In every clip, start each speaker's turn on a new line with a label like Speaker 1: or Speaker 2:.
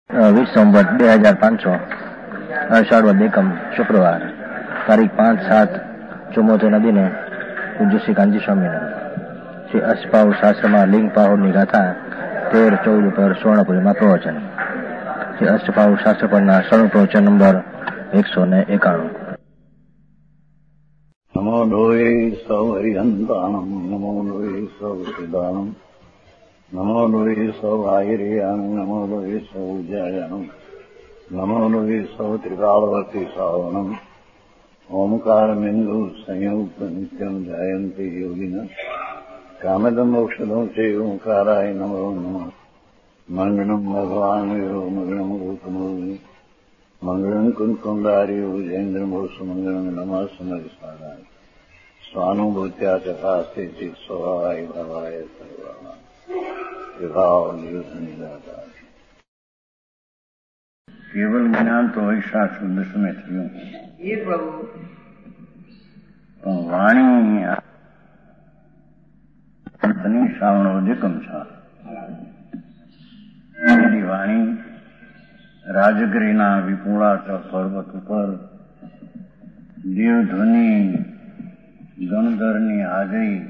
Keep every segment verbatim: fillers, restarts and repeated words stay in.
Speaker 1: વીસ સંવત બે હજાર પાંચસો અષાઢ એકમ શુક્રવાર તારીખ પાંચ સાત ચુમ્મોતેરના દિને પૂજ્ય શ્રી કાંજી સ્વામીના શ્રી અષ્ટપાઉ શાસ્ત્રમાં લિંગ પાહુરની ગાથા તેર ચૌદ પર સ્વર્ણપુરીમાં પ્રવચન. શ્રી અષ્ટપાઉ શાસ્ત્ર પરના સ્વર્ણ પ્રવચન નંબર એકસો ને એકાણું.
Speaker 2: નમો લોહે સૌ હરિહંતાણમ નમો લોહે સૌ સિદ્ધાનમ નમો લોહે સૌ આયર્યાનમ નમો લોહે સૌ જયાનમ નમો લોહે સૌ ત્રિકાળવતી સાવનમ ઓમકાર બિંદુ સંયુક્ત નિત્યમ જાયંતી યોગિના કામદમ મોક્ષદમ છે ઓંકારાય નમો નમઃ. મંગળમ ભગવાન વીરો મંગળમ ગૌતમોની મંગળમ કુંકુંડાર્યો જૈન્દ્રમોષ મંગળમ નમઃ સમરિસ્વારાય સ્વાનુભૂત્યા ચકાસ્તે ચિત સ્વભાવાય ભવાય સર્વા વિભાવ નિદાતા. કેવલ જ્ઞાન તો ઈશા શુદ્ધ સમય થયું એ પ્રભુ, પણ વાણી અંતની શ્રાવણો દિકમ છે. એની વાણી રાજગીરીના વિપુળાચલ પર્વત ઉપર દેવધ્વનિ ગણધરની હાજરી,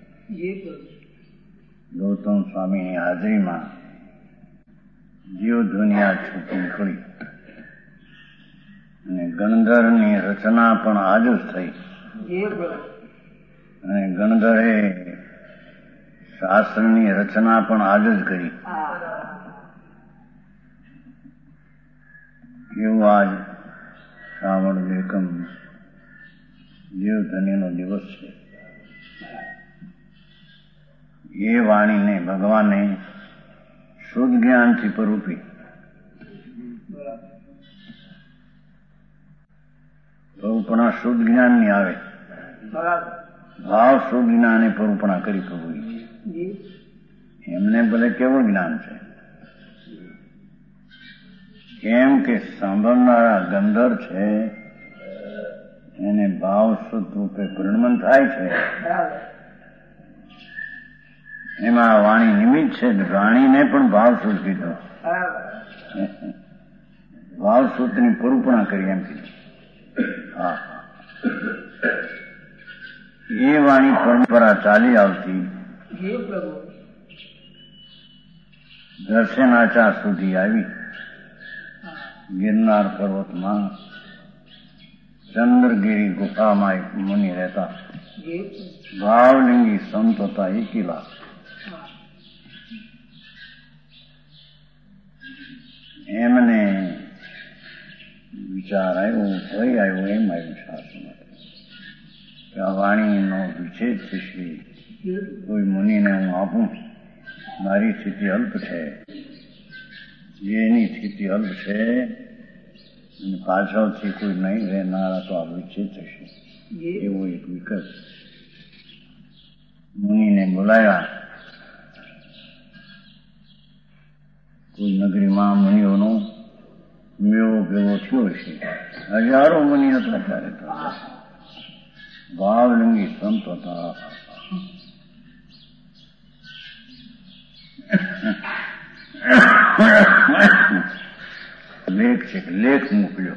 Speaker 2: ગૌતમ સ્વામીની હાજરીમાં જીવધ્વનિ આ છૂટી નીકળી અને ગણધરની રચના પણ આજ જ થઈ. અને ગણધરે શાસ્ત્રની રચના પણ આજ જ કરી. એવું આજ શ્રાવણ એકમ જીવધ્વનિનો દિવસ છે. એ વાણીને ભગવાને શુદ્ધ જ્ઞાનથી પરૂપી, પરૂપણા શુદ્ધ જ્ઞાન ની આવે, ભાવ શુદ્ધ જ્ઞાને પરૂપણા કરી પ્રભુ. એમને ભલે કેવું જ્ઞાન છે, કેમ કે સાંભળનારા ગંધર છે એને ભાવ શુદ્ધ રૂપે પરિણમન થાય છે. એમાં વાણી નિમિત્ત છે. વાણીને પણ ભાવ શુદ્ધ કીધું, ભાવ શુદ્ધની પરૂપણા કરી એમ કીધું. હા, એ વાણી પરંપરા ચાલી આવતી દર્શનાચાર સુધી આવી. ગિરનાર પર્વતમાં ચંદ્રગીરી ગુફામાં એક મુનિ રહેતા, ભાવલિંગી સંત હતા, એકીલા. એમને વિચાર આવ્યો, કઈ આવ્યો, એમ આવ્યું શાસ્ત્રમાં કે આ વાણીનો વિચ્છેદ થશે, કોઈ મુનિને હું આપું. મારી સ્થિતિ અલ્પ છે, જેની સ્થિતિ અલ્પ છે પાછળથી કોઈ નહીં રહેનારા તો આ વિચ્છેદ થશે. એવો એક વિકલ્પ. મુનિને બોલાયા. કોઈ નગરીમાં મુનિઓનો મેળો ભેગો થયો છે. હજારો મુનિ હતા ત્યારે. ભાવલિંગી સંત હતા. લેખ છે કે લેખ મોકલ્યો.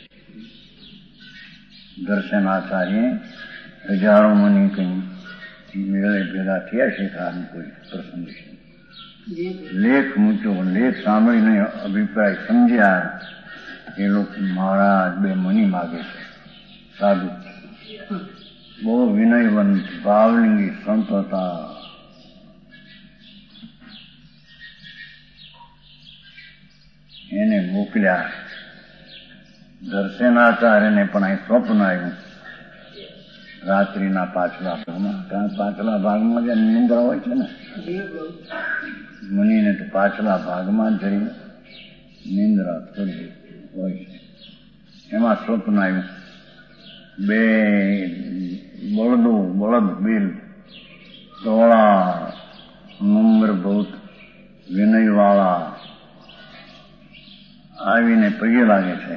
Speaker 2: દર્શનાચાર્ય હજારો મુનિ કઈ મેળે ભેગા થયા છે, કારણ કોઈ પ્રસંગ છે. લેખ મૂક્યો. લેખ સાંભળીને અભિપ્રાય સમજ્યા એ લોકો મહારાજ બે મુનિ માગે છે. સાધુ, બહુ વિનયવંત ભાવલિંગી સંત હતા. એને મોકલ્યા. દર્શનાચાર્યને પણ અહીં સ્વપ્ન આવ્યું રાત્રિના પાછલા ભાગમાં. કારણ પાછલા ભાગમાં જે નિંદ્રા હોય છે ને, મુનિને તો પાછલા ભાગમાં જઈ નિંદ્રા થોડી હોય છે. એમાં સ્વપ્ન આવ્યું. બે બળદો, બળદ બિલ ધોળા નમ્રભૂત વિનયવાળા આવીને પગે લાગે છે.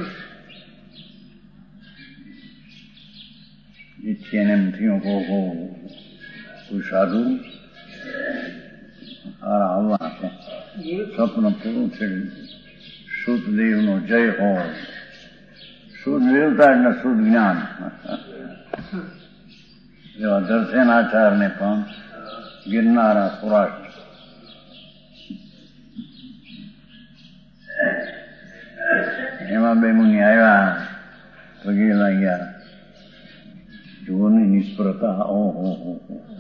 Speaker 2: એને એમ થયું, હો હો કોઈ સાધુ સારા આવવાના છે. સ્વપ્ન પૂરું થયું. શુદ્ધદેવનો જય હો. શુદ્ધ દેવતા એટલે શુદ્ધ જ્ઞાન. એવા દર્શનાચાર્યને પણ ગિરનારા સૌરાષ્ટ્ર એમાં બે મુનિ આવ્યા, પગે લાગ્યા, જુઓની નિષ્ફળતા. ઓહો હો.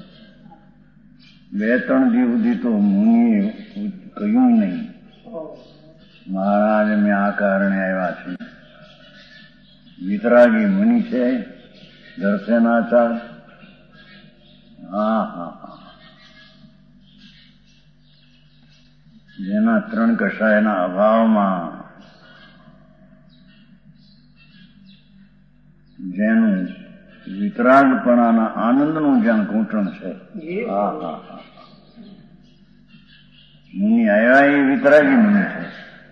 Speaker 2: બે ત્રણ દિવસ સુધી તો મુનિએ કહ્યું નહીં, મહારાજ મેં આ કારણે આવ્યા છે. વિતરાગી મુનિ છે, દર્શનાચાર. હા હા હા. જેના ત્રણ કષાયના અભાવમાં જેનું વિતરાગપણાના આનંદનું જ્યાં ઘૂંટણ છે. હા હા હા. મુનિ આવ્યા એ વિતરાગી મુનિ છે.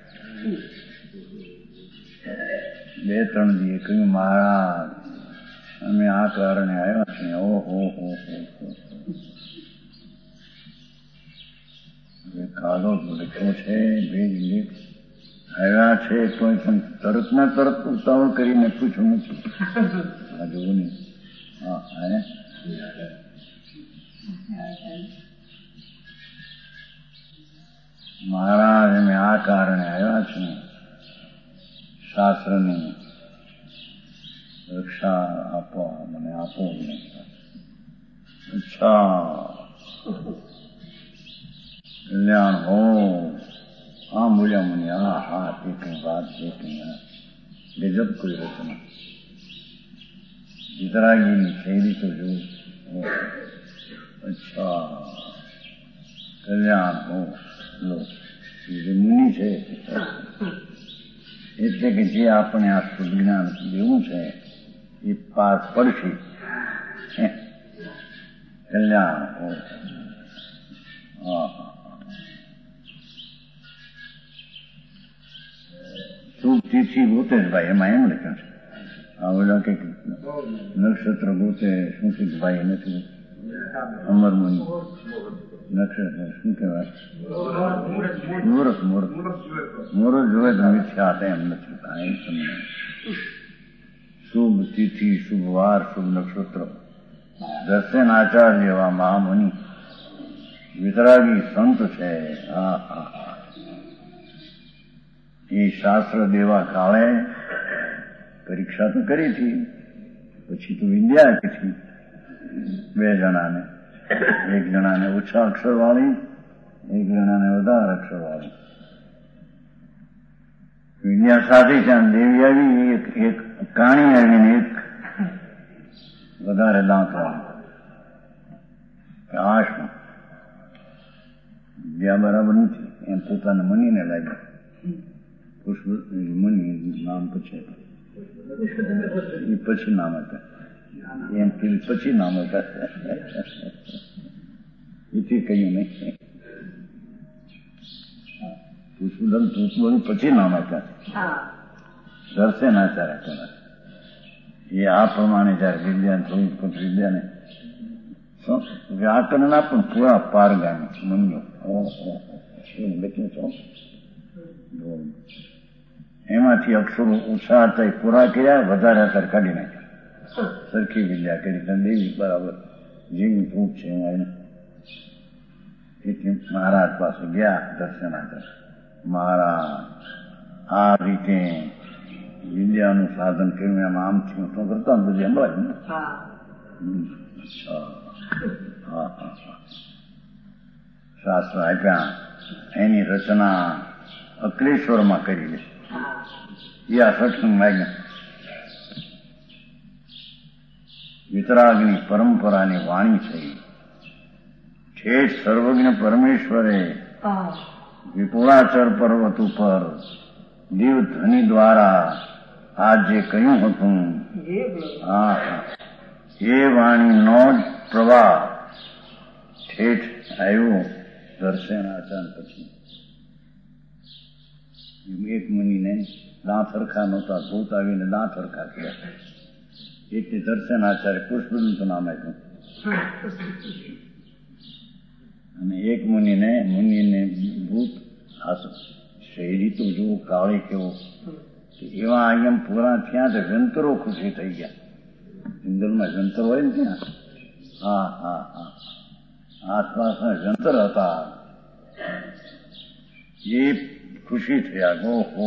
Speaker 2: બે ત્રણ દિવસે કહ્યું, મહારાજ અમે આ કારણે આવ્યા છીએ. ઓહો હો હો. કાળો લખ્યો છે, ભેજ લેખ આવ્યા છે, કોઈ પણ તરત ના તરત ઉતાવળ કરીને પૂછ્યું નથી. આ જોવું નહીં. હા હે મહારાજ અમે આ કારણે આવ્યા છીએ, શાસ્ત્રની રક્ષા આપો, મને આપો. અચ્છા, કલ્યાણ હો. હા બોલ્યા મને. હા હા, તે કઈ વાત છે. કઈ ગજબ કોઈ રચના. વિતરાગીની શૈલી તો જોઉં. અચ્છા, કલ્યાણ હો. લો, જે મુનિ છે એટલે કે જે આપણે આ શુદ્ધ જ્ઞાન દેવું છે એ પાસ પડશે. કલ્યાણ હો. હા હા. શુભ તિથિ ગોતે જ ભાઈ, એમાં એમ લખ્યું છે. આ ઓલા કઈક નક્ષત્ર ગોતે શું કઈક ભાઈ નથી. અમર મુનિ નક્ષત્ર શું કહેવાય? મુહૂર્ત. મુહૂર્ત મુહૂર્ત જોવે તો મિથ્યા હતા એમ નથી. કાંઈ તમને શુભ તિથિ, શુભ વાર, શુભ નક્ષત્ર. દર્શનાચાર્ય જેવા મહામુનિ વિતરાગી સંત છે. હા હા. એ શાસ્ત્ર દેવા કાળે પરીક્ષા તો કરી હતી, પછી તો વિદ્યા આપી બે જણાને. એક જણાને ઓછા અક્ષર વાળી, એક જણાને વધારે અક્ષર વાળી. વિદ્યા સાથે ત્યાં દેવી આવી, એક એક કાણી આવીને એક વધારે દાંત વાળી. આશમાં વિદ્યા બરાબર નથી એમ પોતાને મનીને લાગ્યું. પુષ્પ મુનિ નામ પછી એ પછી નામ હતા એમ કે પછી નામ હતા એથી કહ્યું નહીં. પુષ્પદમ પુષ્પોની પછી નામ હતા દર્શનાચાર્ય કહેવાય. એ આ પ્રમાણે જયારે વિદ્યા થોડી વિદ્યાને વ્યાકરણના પણ પૂરા પારગામી મન્યો એવું લખ્યું છો. એમાંથી અક્ષરો ઓછા હતા એ પૂરા કર્યા, વધારે હતા કાઢી નાખ્યા. સરખી વિદ્યા કરી દેવી બરાબર જેવી ભૂખ છે એમાં. એટલે મહારાજ પાસે ગયા દર્શનાચાર્ય. મહારાજ આ રીતે વિદ્યાનું સાધન કર્યું, એમાં આમ થયું તો કરતા બધી અંબાજ ને. હા હા. શાસ્ત્ર આપ્યા, એની રચના અક્લેશ્વરમાં કરી લે. એ આ સત્સંગ માગ્યા. વિતરાગની પરંપરાની વાણી છે. ઠેઠ સર્વજ્ઞ પરમેશ્વરે વિપુલાચર પર્વત ઉપર દેવ ધ્વનિ દ્વારા આ જે કહ્યું હતું, હા એ વાણીનો જ પ્રવાહ ઠેઠ આવ્યો દર્શનાચાર પછી. એક મુનિને દાંત હરખા નહોતા, ભૂત આવીને દાંત હરખા કર્યા એટલે દર્શનાચાર્ય પુષ્પદંત નામ આપ્યું. અને એક મુનિને મુનિને ભૂત શેરી તો જુઓ કાળી કેવો, એવા અહીંયા પૂરા થયા તો જંતરો ખુશી થઈ ગયા. જંગલમાં જંતર હોય ને ત્યાં, હા હા હા, આસપાસના જંતર હતા એ ખુશી થયા. ઓહો,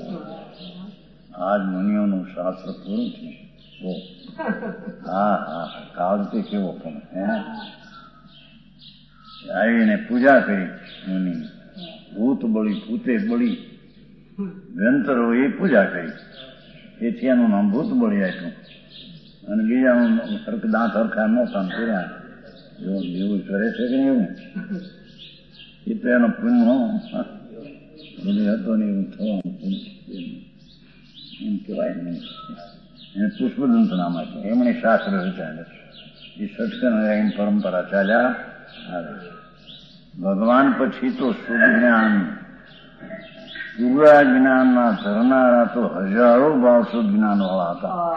Speaker 2: આજ મુનિઓનું શાસ્ત્ર પૂરું થયું. હા હા, કાળ તે કેવો પણ હે. આવીને પૂજા કરી મુનિ, ભૂત બળી, ભૂતે બળી, જંતરો એ પૂજા કરી, એથી એનું નામ ભૂત બળી આપ્યું. અને બીજાનું દાંત હરખા નહોતા કર્યા. એવું કરે છે કે એવું, એ તો એનો પુણ્ય બધું હતો ને એવું થવાનું એમ કહેવાય નહીં. એને પુષ્પદંત નામ આપ્યું. એમણે શાસ્ત્ર રચાયા. એ સત્સંગ એમ પરંપરા ચાલ્યા આવે. ભગવાન પછી તો શુદ્ધ જ્ઞાન, પૂરા જ્ઞાનના ધરનારા તો હજારો ભાવ શુદ્ધ જ્ઞાન વાળા હતા.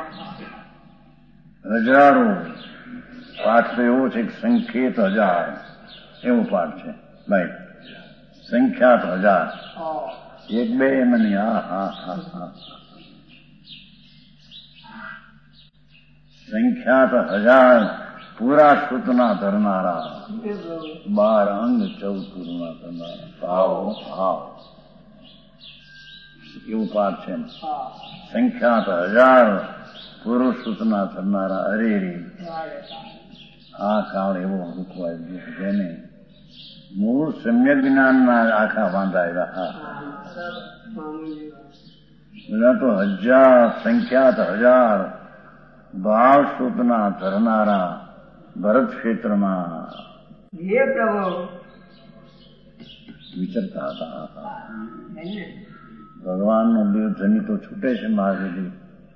Speaker 2: હજારો. પાઠ તો એવો છે કે સંખ્યેત હજાર, એવો પાઠ છે ભાઈ. સંખ્યાત હજાર, એક બે એમ નહીં. હા હા હા હા, સંખ્યાત હજાર પૂરા સૂતના ધરનારા, બાર અંગ ચૌદ પૂર્ણના ધરનારા. ભાવ ભાવ એવું પાઠ છે. સંખ્યાત હજાર પુરુષ સૂચના ધરનારા. અરે રે, આ કાળ એવો રૂકવાય જેને મૂળ સમ્યક જ્ઞાનના આખા વાંધાયેલા. બધા તો હજાર, સંખ્યાત હજાર ભાવ સૂતના ધરનારા ભરત ક્ષેત્રમાં વિચરતા હતા. ભગવાનનો દેવ ધની તો છૂટે છે મહાદેવજી.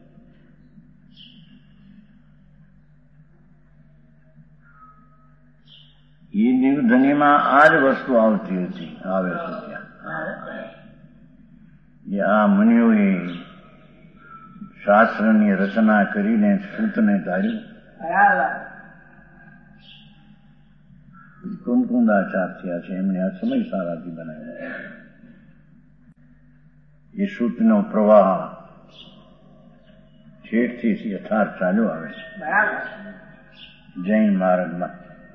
Speaker 2: એ દેવધનીમાં આ જ વસ્તુ આવતી હતી, આવે છે ત્યાં. આ મુનિઓએ શાસ્ત્રની રચના કરીને સૂતને ધાર્યું. કુંદકુંદાચાર થયા છે એમણે આ સમય સારાથી બનાવ્યા. એ સૂતનો પ્રવાહ ઠેઠથી યથાર્થ ચાલ્યો આવે છે જૈન માર્ગમાં.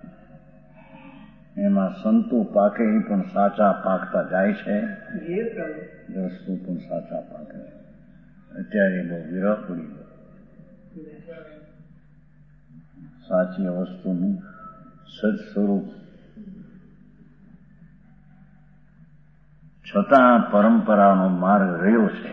Speaker 2: એમાં સંતો પાકે એ પણ સાચા પાકતા જાય છે, વસ્તુ પણ સાચા પાકે છે. અત્યારે બહુ વિરહ પડી ગયો સાચી વસ્તુનું સદ સ્વરૂપ. છતાં પરંપરાનો માર્ગ રહ્યો છે.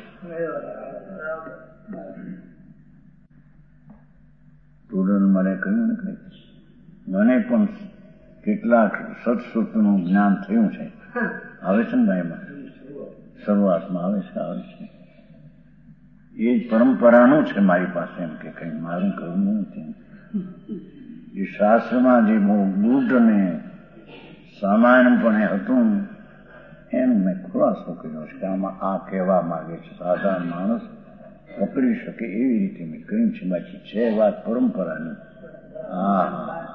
Speaker 2: સ્ટુડન્ટ મને કહ્યું ને કઈ, મને પણ કેટલાક સત્સુતનું જ્ઞાન થયું છે. આવે છે ને ભાઈમાં, શરૂઆતમાં આવે છે આવે છે એ જ પરંપરાનું છે મારી પાસે. એમ કે કઈ મારું કરવું નથી. એ શાસ્ત્રમાં જે બહુ ગુઢ અને સામાન્યપણે હતું એનું મેં ખુલાસો કર્યો છે કે આમાં આ કહેવા માંગે છે. સાધારણ માણસ પકડી શકે એવી રીતે મેં કહ્યું છે. બાકી છે વાત પરંપરાની. હા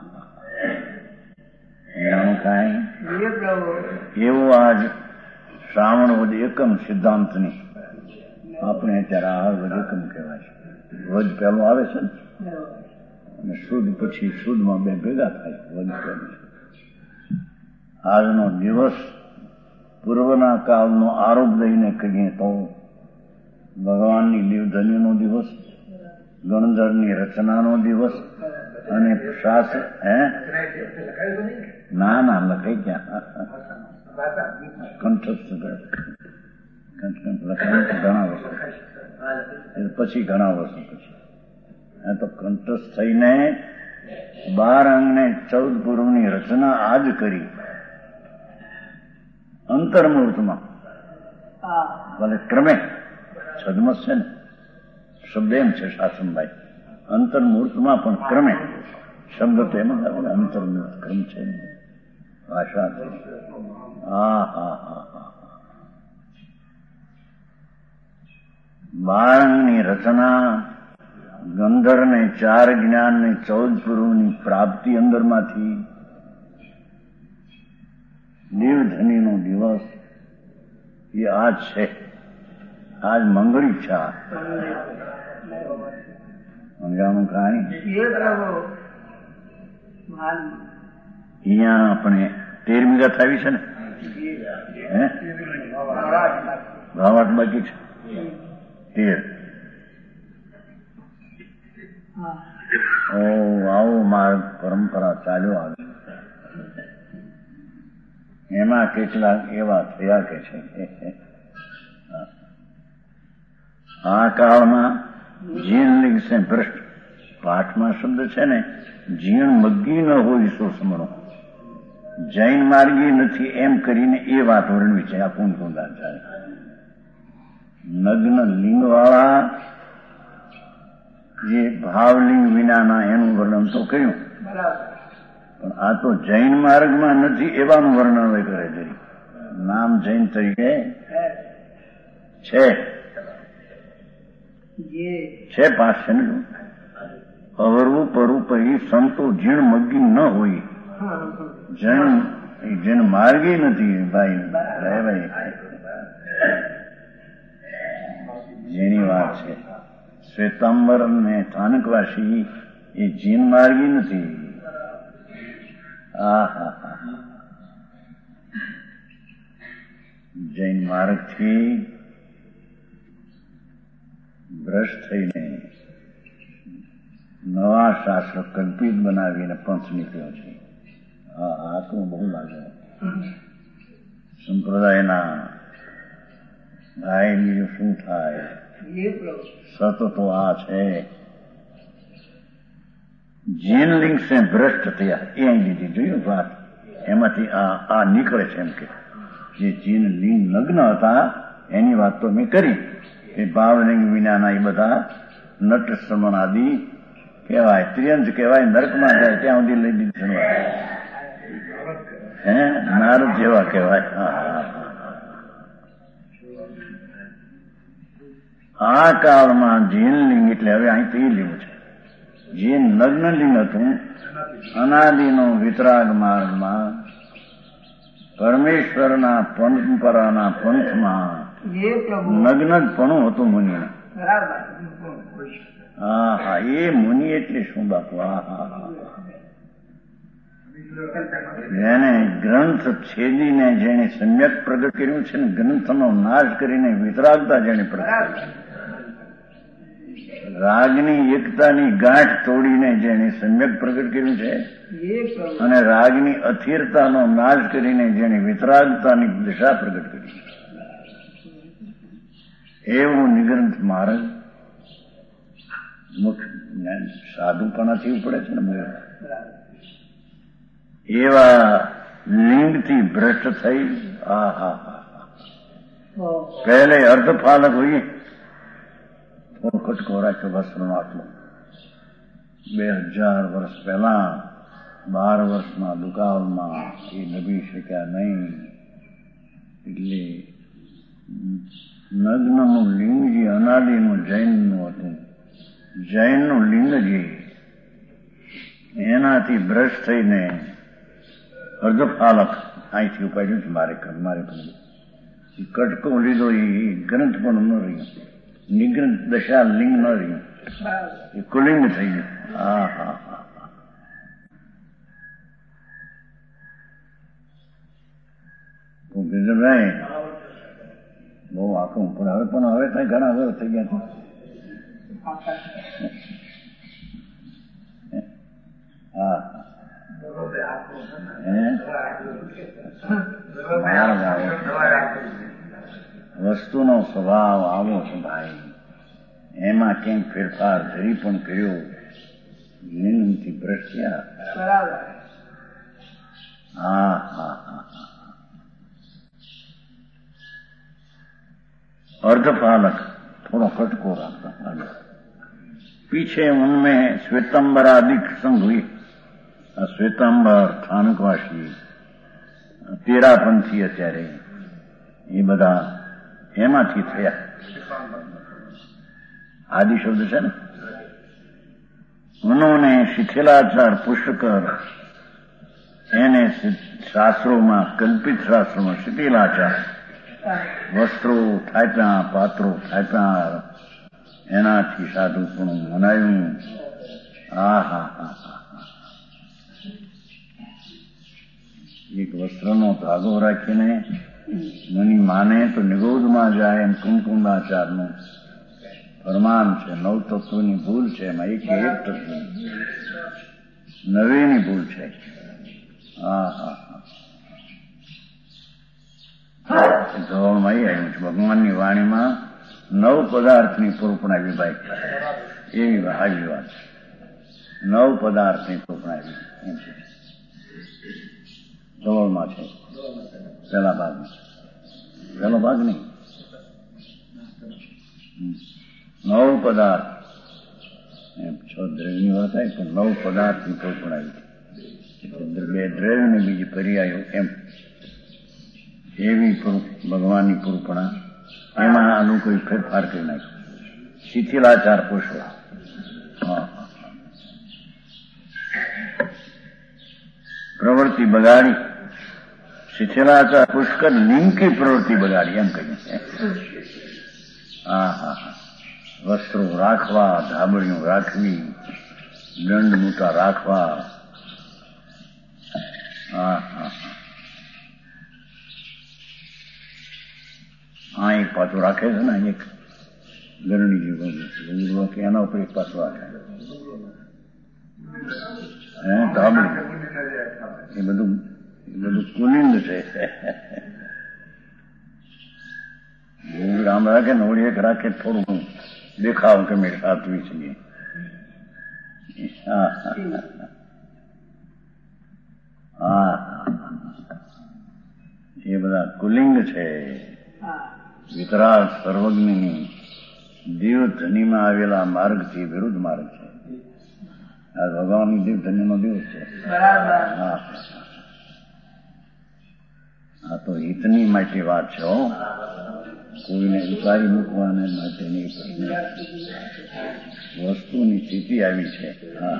Speaker 2: એનું કાંઈ એવું આજ શ્રાવણ વદ એકમ સિદ્ધાંતની આપણે અત્યારે આ વદ એકમ કહેવાય છે. વદ પહેલું આવે છે ને, અને શુદ્ધ પછી શુદ્ધમાં બે ભેગા થાય. વદ પહેલું આજનો દિવસ પૂર્વના કાળનો આરોપ લઈને કહીએ તો ભગવાનની દેવધનીનો દિવસ, ગણધરની રચનાનો દિવસ અને શાસ્ત્ર. હે ના ના લખાઈ ગયા કંઠસ્થ લખાય ઘણા વર્ષો પછી, ઘણા વર્ષો પછી તો કંઠસ્થ થઈને બાર અંગને ચૌદ પૂર્વની રચના આજ કરી અંતર્મુહૂર્તમાં. ભલે ક્રમે છદમત છે ને શબ્દ એમ છે શાસનભાઈ, અંતર્મુહૂર્તમાં પણ ક્રમે શબ્દ તો એમ જ આપણે અંતર્મુહૂર્ત ક્રમ છે ભાષા. હા હા હા હા બારંગની રચના, ગંધર ને ચાર જ્ઞાન ને ચૌદ પૂર્વની પ્રાપ્તિ અંદરમાંથી, દેવધનીનો દિવસ એ આજ છે, આજ મંગળી છે. સમજાણું કાંઈ? અહીંયા આપણે તેરમી ગાથ આવી છે ને, હે ભાવાર્થ બાકી છે તેર. ઓ આવો માર્ગ પરંપરા ચાલ્યો આવે. એમાં કેટલાક એવા થયા કે છે આ કાળમાં જીણ લિંગ સે ભ્રષ્ટ. પાઠમાં શબ્દ છે ને, જીણ મગ્ગી ન હોય સો સમણો, જૈન માર્ગી નથી એમ કરીને એ વાત વર્ણવી છે આ કુંડ કુંડાચાર્ય. નગ્ન લિંગ વાળા જે ભાવલિંગ વિનાના એનું વર્ણન તો કર્યું, પણ આ તો જૈન માર્ગમાં નથી એવાનું વર્ણન હવે કરે છે. નામ જૈન તરીકે છે છે પાસ છે ને. અવરવું પરવું પછી સંતો જીણ મગ્ગી ન હોય, જૈન જૈન માર્ગી નથી ભાઈ. ભાઈ જેની વાત છે શ્વેતાંબર ને સ્થાનકવાસી એ જીન માર્ગી નથી. આ હા હા જૈન માર્ગથી ભ્રષ્ટ થઈને નવા શાસ્ત્ર કલ્પિત બનાવીને પંથ નીકળ્યો છે. હા આ તો બહુ લાગે. સંપ્રદાયના ભાઈ બીજું શું થાય? સત તો આ છે. જીન લિંગ સે ભ્રષ્ટ થયા એ અહીં લીધી જોયું વાત. એમાંથી આ આ નીકળે છે એમ કે જે જીન લિંગ નગ્ન હતા એની વાત તો મેં કરી. એ ભાવલિંગ વિનાના એ બધા નટ શ્રમણ આદિ કહેવાય, ત્રિયંશ કહેવાય, નરકમાં જાય ત્યાં સુધી લઈ દીધું. હે નારદ જેવા કહેવાય. આ કાળમાં જીન લિંગ એટલે હવે અહીંથી લિંગ છે. જે નગ્ન લિંગ હતું અનાદિનો વિતરાગ માર્ગમાં પરમેશ્વરના પરંપરાના પંથમાં નગ્ન જ પણ હતું મુનિ. હા હા એ મુનિ એટલે શું બાપુ? હા હા હા જેને ગ્રંથ છેદીને જેને સમ્યક પ્રગટ કર્યું છે ને, ગ્રંથનો નાશ કરીને વિતરાગતા જેને પ્રગટ કરી, રાગની એકતાની ગાંઠ તોડીને જેને સમ્યક પ્રગટ કર્યું છે અને રાગની અથિરતાનો નાશ કરીને જેને વિતરાગતાની દિશા પ્રગટ કરી, એવું નિગ્રંથ માર્ગ મુખ સાધુપણાથી ઉપડે છે ને. એવા લિંગથી ભ્રષ્ટ થઈ આ હા હા પહેલે અર્ધપાલક હોઈએ થોડો કટકો રાખ્યો વસ્ત્રનો આટલો. બે હજાર વર્ષ પહેલા બાર વર્ષના દુકાળમાં એ નભી શક્યા નહીં. એટલે નગ્નનું લિંગ જે અનાદિનું જૈનનું હતું, જૈનનું લિંગ જે એનાથી ભ્રષ્ટ થઈને અર્ધપાલક અહીંથી ઉપાડ્યું છે મારે મારે કટકો લીધો. એ ગ્રંથ પણ ન રહ્યું, નિગ્રંથ દશા લિંગ ન રહ્યું, એ કુલિંગ થઈ ગયું. હા હા હા ભાઈ બહુ આખું પણ હવે પણ હવે ત્યાં ઘણા હવે થઈ ગયા છે. હા વસ્તુનો સ્વભાવ આવો છે ભાઈ, એમાં ક્યાંક ફેરફાર જરી પણ કર્યો નિર્ણયથી ભ્રષ્ટ્યા. હા હા હા अर्धपालक थोड़ा कटको रखता. पीछे उनमें श्वेतांबरादिक संघ हुई. श्वेतांबर स्थानकवासी તેરાપંથી અત્યારે એ બધા એમાંથી થયા. આદિ શબ્દ છે ને. ઉन्होंने શિથિલાચાર પુષ્કર એને શાસ્ત્રોમાં કલ્પિત શાસ્ત્રોમાં શિથિલાચાર વસ્ત્રો થાપ્યા, પાત્રો થાપ્યા, એનાથી સાધુપણું મનાયું. આ હા હા હા એક વસ્ત્રનો ધાગો રાખીને મુનિ માને તો નિગોદમાં જાય એમ કુમકુંડાચારનું ફરમાન છે. નવ તત્વની ભૂલ છે, એમાં એક એક તત્વ નવેની ભૂલ છે. હા હા હા ધોરણમાં આવ્યું છે ભગવાનની વાણીમાં નવ પદાર્થની પૂર્પણા વિભાગ એવી આવી વાત છે. નવ પદાર્થની પૂર્પણા એમ છે ધોરણમાં છે. પહેલા ભાગમાં પહેલો ભાગ નહીં, નવ પદાર્થ એમ છ દ્રવ્યની વાત આવી પણ નવ પદાર્થની પૂર્પણા આવી બે દ્રવ્યને બીજી પર્યાયો એમ એવી ભગવાનની પૂર્પણા. એમાં આનું કોઈ ફેરફાર કરી નાખ્યું. શિથિલાચાર પુષ્પ પ્રવૃત્તિ બગાડી. શિથિલાચાર પુષ્કર લિંકી પ્રવૃત્તિ બગાડી એમ કહીએ. હા હા હા વસ્ત્રો રાખવા, ધાબળીઓ રાખવી, દંડ મૂટા રાખવા. હા હા હા એક પાછું રાખે છે ને એક ગરણી જેવું કે એના ઉપર એક પાછું રાખે હે ધાબળી. એ બધું એ બધું કુલિંદ છે. રામ રાખે ને ઓળી એક રાખે થોડું દેખાવ કે મેં સાચવી છીએ. હા હા એ બધા કુલિંગ છે. વિતરાગ સર્વજ્ઞની દેવધનીમાં આવેલા માર્ગથી વિરુદ્ધ માર્ગ છે. આ ભગવાનની દેવધનીનો દિવસ છે. હા આ તો હિતની માટે વાત છે. કોઈને ઉતારી મૂકવાને માટે નહીં, વસ્તુની સ્થિતિ આવી છે. હા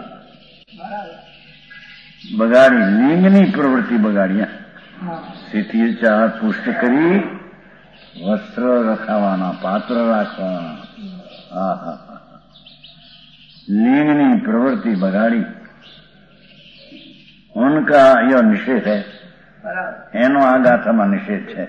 Speaker 2: બગાડી લિંગની પ્રવૃત્તિ બગાડી. સ્થિતિ ચાર પુષ્ટ કરી વસ્ત્ર રખાવાના, પાત્ર રાખવાના. હા હા હા લિંગની પ્રવૃત્તિ બગાડી. ઉનકા યો નિષેધ है, એનો આ ગાથામાં નિષેધ છે.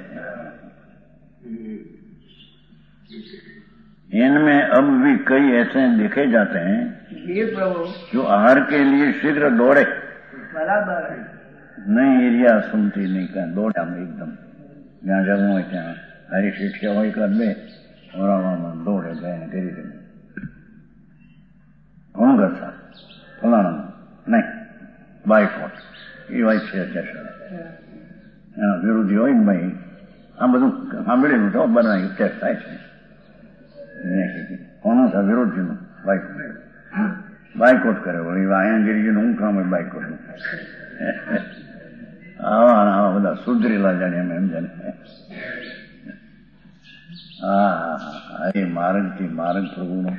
Speaker 2: इनमें अब भी कई ऐसे देखे जाते हैं जो आहार के लिए शीघ्र दौड़े. बराबर नहीं एरिया सुनती नहीं का दौड़े हम एकदम જ્યાં જવું હોય ત્યાં હારી શિક્ષા હોય કર બે ઓરાવામાં દોડે જાય કરી દે. કોણ કરતા ફલાણા નહીં બાયકોટ એ વાત છે. એના વિરોધી હોય ને ભાઈ આ બધું સાંભળેલું તો બનાવી અત્યારે થાય છે. કોનો છે વિરોધીનું બાયકોટ બાયકોટ કરે વળી આયાગીરીનું હું કામ હોય બાયકોટ. આવા આવા બધા સુધરેલા જાણે એમ એમ જાણે. હા હા એ માર્ગથી માર્ગ પ્રભુનો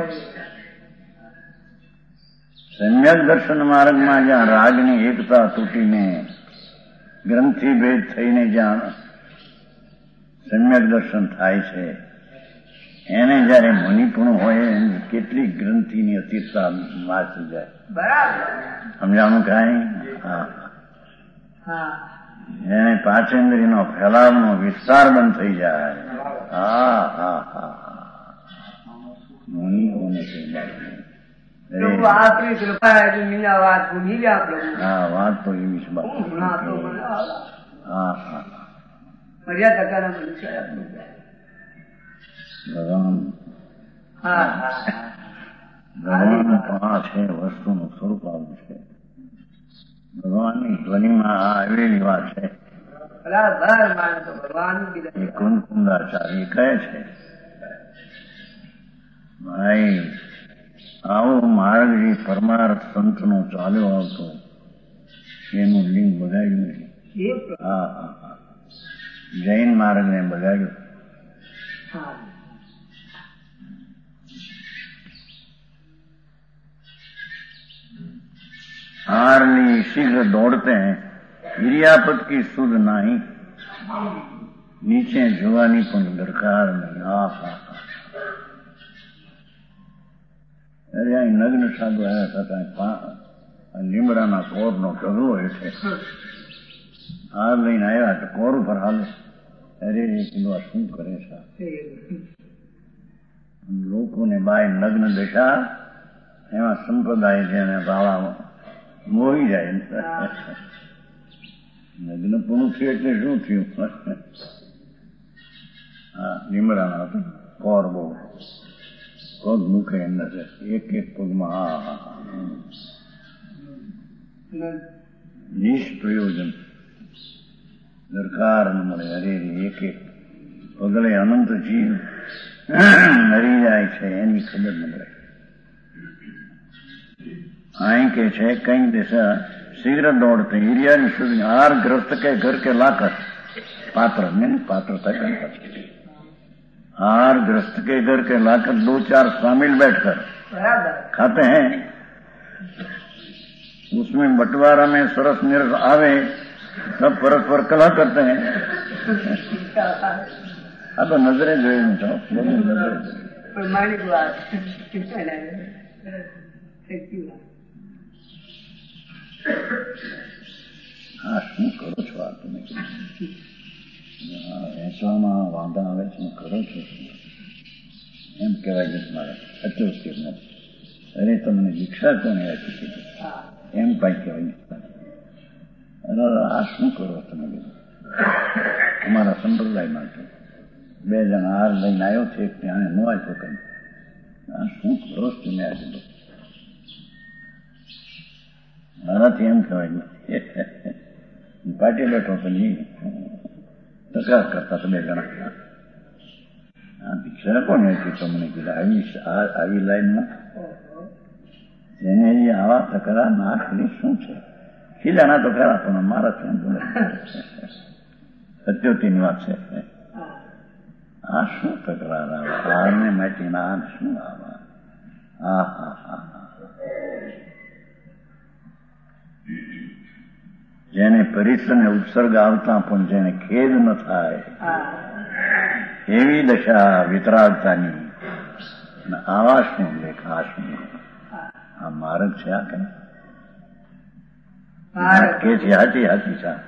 Speaker 2: સમ્યક દર્શન માર્ગમાં જ્યાં રાગની એકતા તૂટીને ગ્રંથિ ભેદ થઈને જ્યાં સમ્યક દર્શન થાય છે એને જયારે મુનિપણું હોય એની કેટલી ગ્રંથિની અતિરતા વાંચી જાય. બરાબર સમજાણું કાંઈ? હા એને પાંચેન્દ્રિયનો ફેલાવનો વિસ્તાર બંધ થઈ જાય. હા હા હા મુનિઓને આપણી કૃપા વાત ભૂલી ગયા પ્રભુ. હા વાત તો એવી છે. હા હા મર્યાદા ભગવાન ભગવાન આ છે વસ્તુનું સ્વરૂપ આવું છે. ભગવાનની ધ્વનિમાં આ આવેલી વાત છે. એ કુંકુંદાચાર્ય કહે છે ભાઈ આવો માર્ગ જે પરમાર્થ સંતનો ચાલ્યો આવતો એનું લિંગ બગાડ્યું નહીં. હા હા હા જૈન માર્ગને બગાડ્યું. हार लिए शीघ्र दौड़ते हैं, गिरियापत की सुध नहीं. નીચે જોવાની પણ દરકાર નહીં. આ હા અરે અહીં નગ્ન સાધુ આવ્યા છતાં લીમડાના કોરનો ઢગલો છે, હાર લઈને આવ્યા તો કોર ઉપર હાલે. અરે કિલો શું કરે છે? લોકોને બાય નગ્ન દેખા એમાં સંપ્રદાય છે અને બાવા મોહી જાય. નગ્ન પૂરું થયું એટલે શું થયું? હા, લીમડાના હતો કોર બહુ પગ મૂકે એમ નથી, એક એક પગમાં હા હા નિષ્પ્રયોજન દરકાર ન મળે. અરે એક એક પગલે અનંત જીવ મરી જાય છે એની ખબર ન મળે. અહીં કે છે કઈ દિશા શીઘ્ર દોડते હિરિયાની સુધી હાર ગ્રસ્ત કે ઘર કે લાકર पात्र में पात्र तक हार ग्रस्त के घर के लाकर दो चार शामिल बैठकर खाते हैं, उसमें बंटवारा में सरस निरस आवे तब परस्पर कला करते हैं. अब नजरे जो હા શું કરો છો આ તમે? વેચવામાં વાંધા આવે છે, કરો છો એમ કહેવાય છે તમારા અચોસ્તી. અરે તમને દીક્ષા કોને આપી કીધું એમ પાઈ કહેવાય. અરે આ શું કરો તમે? અમારા સંપ્રદાયમાં તો બે જણા હાર લઈને આવ્યો છે, ત્યાં ન આપ્યો કઈ. આ શું કરો તમે આ કીધું? મારાથી એમ કહેવાય પાટી બેઠો તો નહીં તકરાર કરતા તો બે જણા. આ દીક્ષા કોને હતી તમને કીધા? આવી આવી લાઈનમાં જેને આવા તકરાર નાખની શું છે? ખીલાના તો ખરા પણ મારા છે સત્યોતીની વાત છે. આ શું તકરાર આવે? હારને માટીના આ શું આવા? હા હા હા જેને પરિશ્રમ ઉત્સર્ગ આવતા પણ જેને ખેદ ન થાય એવી દશા વિતરાગતાની. આવા શું લેખ? આ શું? આ માર્ગ છે? આ કે કે છે હાથી હાથી છે.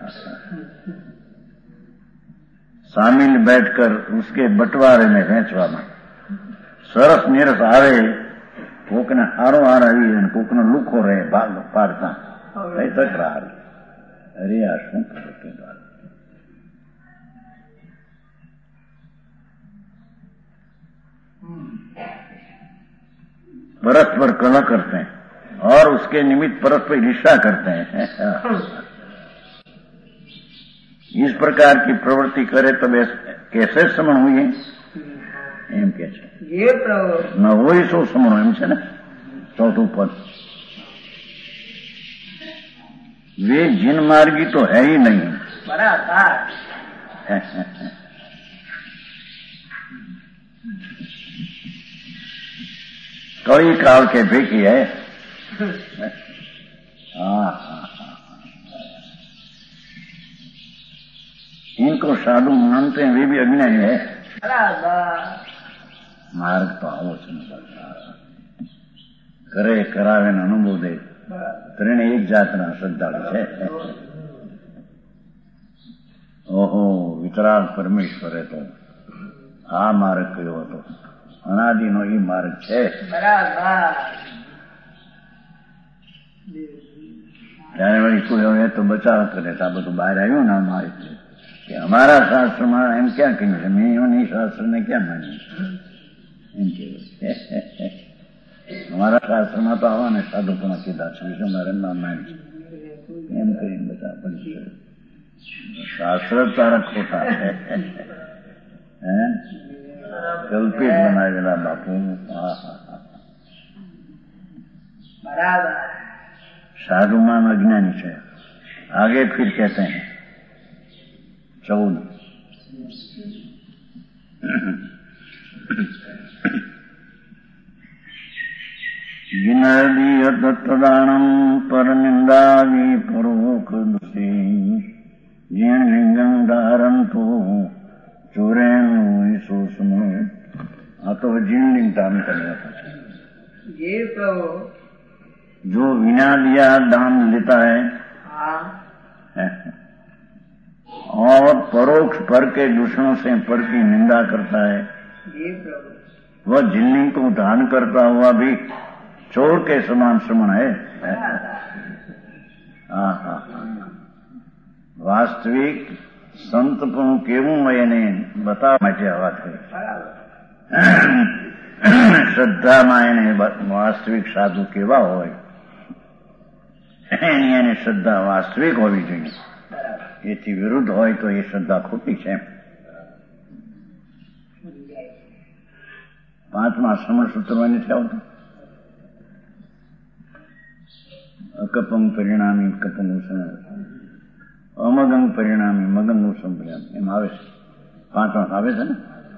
Speaker 2: શામિલ બેઠકર ઉસકે બટવારે ને વેચવામાં સરસ નિરસ આવે. કોકને હારો હાર આવી અને કોકનો લુખો રહે ભાગ પાડતા કઈ તકરાર. અરે આ શું કરો કે परस्पर कलह करते हैं और उसके निमित्त परस्पर ईर्ष्या करते हैं. इस प्रकार की प्रवृत्ति करे तब कैसे समण हुई एम के न हो सो समणो एम છે ને ચોથું પદ. वे जिन मार्गी तो है ही नहीं. बराबर. कई काल के भेकी है. हाँ इनको साधु मानते हैं, वे भी अज्ञानी है. मार्ग तो आवो करे करावे ने अनुभव दे ત્રણે એક જાતના શ્રદ્ધાળુ છે. ઓહો વિતરાગ પરમેશ્વરે તો આ માર્ગ કયો હતો? અનાદિનો એ માર્ગ છે. ત્યારે વળી કોઈ હવે તો બચાવ કરે આ બધું બહાર આવ્યું ને મારે કે અમારા શાસ્ત્રમાં એમ ક્યાં કહ્યું છે? મેં એમની શાસ્ત્રને ક્યાં માન્યું એમ કેવું? हमारा शास्त्र में तो आवा ने साधु को कीधा छे मारे नाम मानी एम कहीं बता पड़ी. शास्त्र तारा खोटा है, कल्पित बनावेला बापू. बराबर. साधु मान अज्ञानी है. आगे फिर कहते हैं चौद विनदीयत तदानम पर निंदादी परोक दुषी जीण लिंगं धारंतो ચોરેણું સો સમય આ તો જીવલિંગ दान करने था
Speaker 3: ये प्रभु
Speaker 2: जो बिना दिया दान लेता है
Speaker 3: हाँ
Speaker 2: और परोक्ष पर के दूसरों से पर की निंदा करता है
Speaker 3: ये प्रभु
Speaker 2: वह झिल्ली को दान करता हुआ भी चोर के समान समान है। हाँ हाँ वास्तविक संत પણ કેવું હોય એને બતાવવા માટે આ વાત કરી। શ્રદ્ધામાં એને વાસ્તવિક સાધુ કેવા હોય એની એને શ્રદ્ધા વાસ્તવિક હોવી જોઈએ। એથી વિરુદ્ધ હોય તો એ શ્રદ્ધા ખોટી છે। પાંચમા શ્રમણ સૂત્રમાં નથી આવતું અકપંગ પરિણામી કપંગ અમગંગ પરિણામી મગંગ સંપ્રદાન એમ આવે છે। પાંચમા આવે છે ને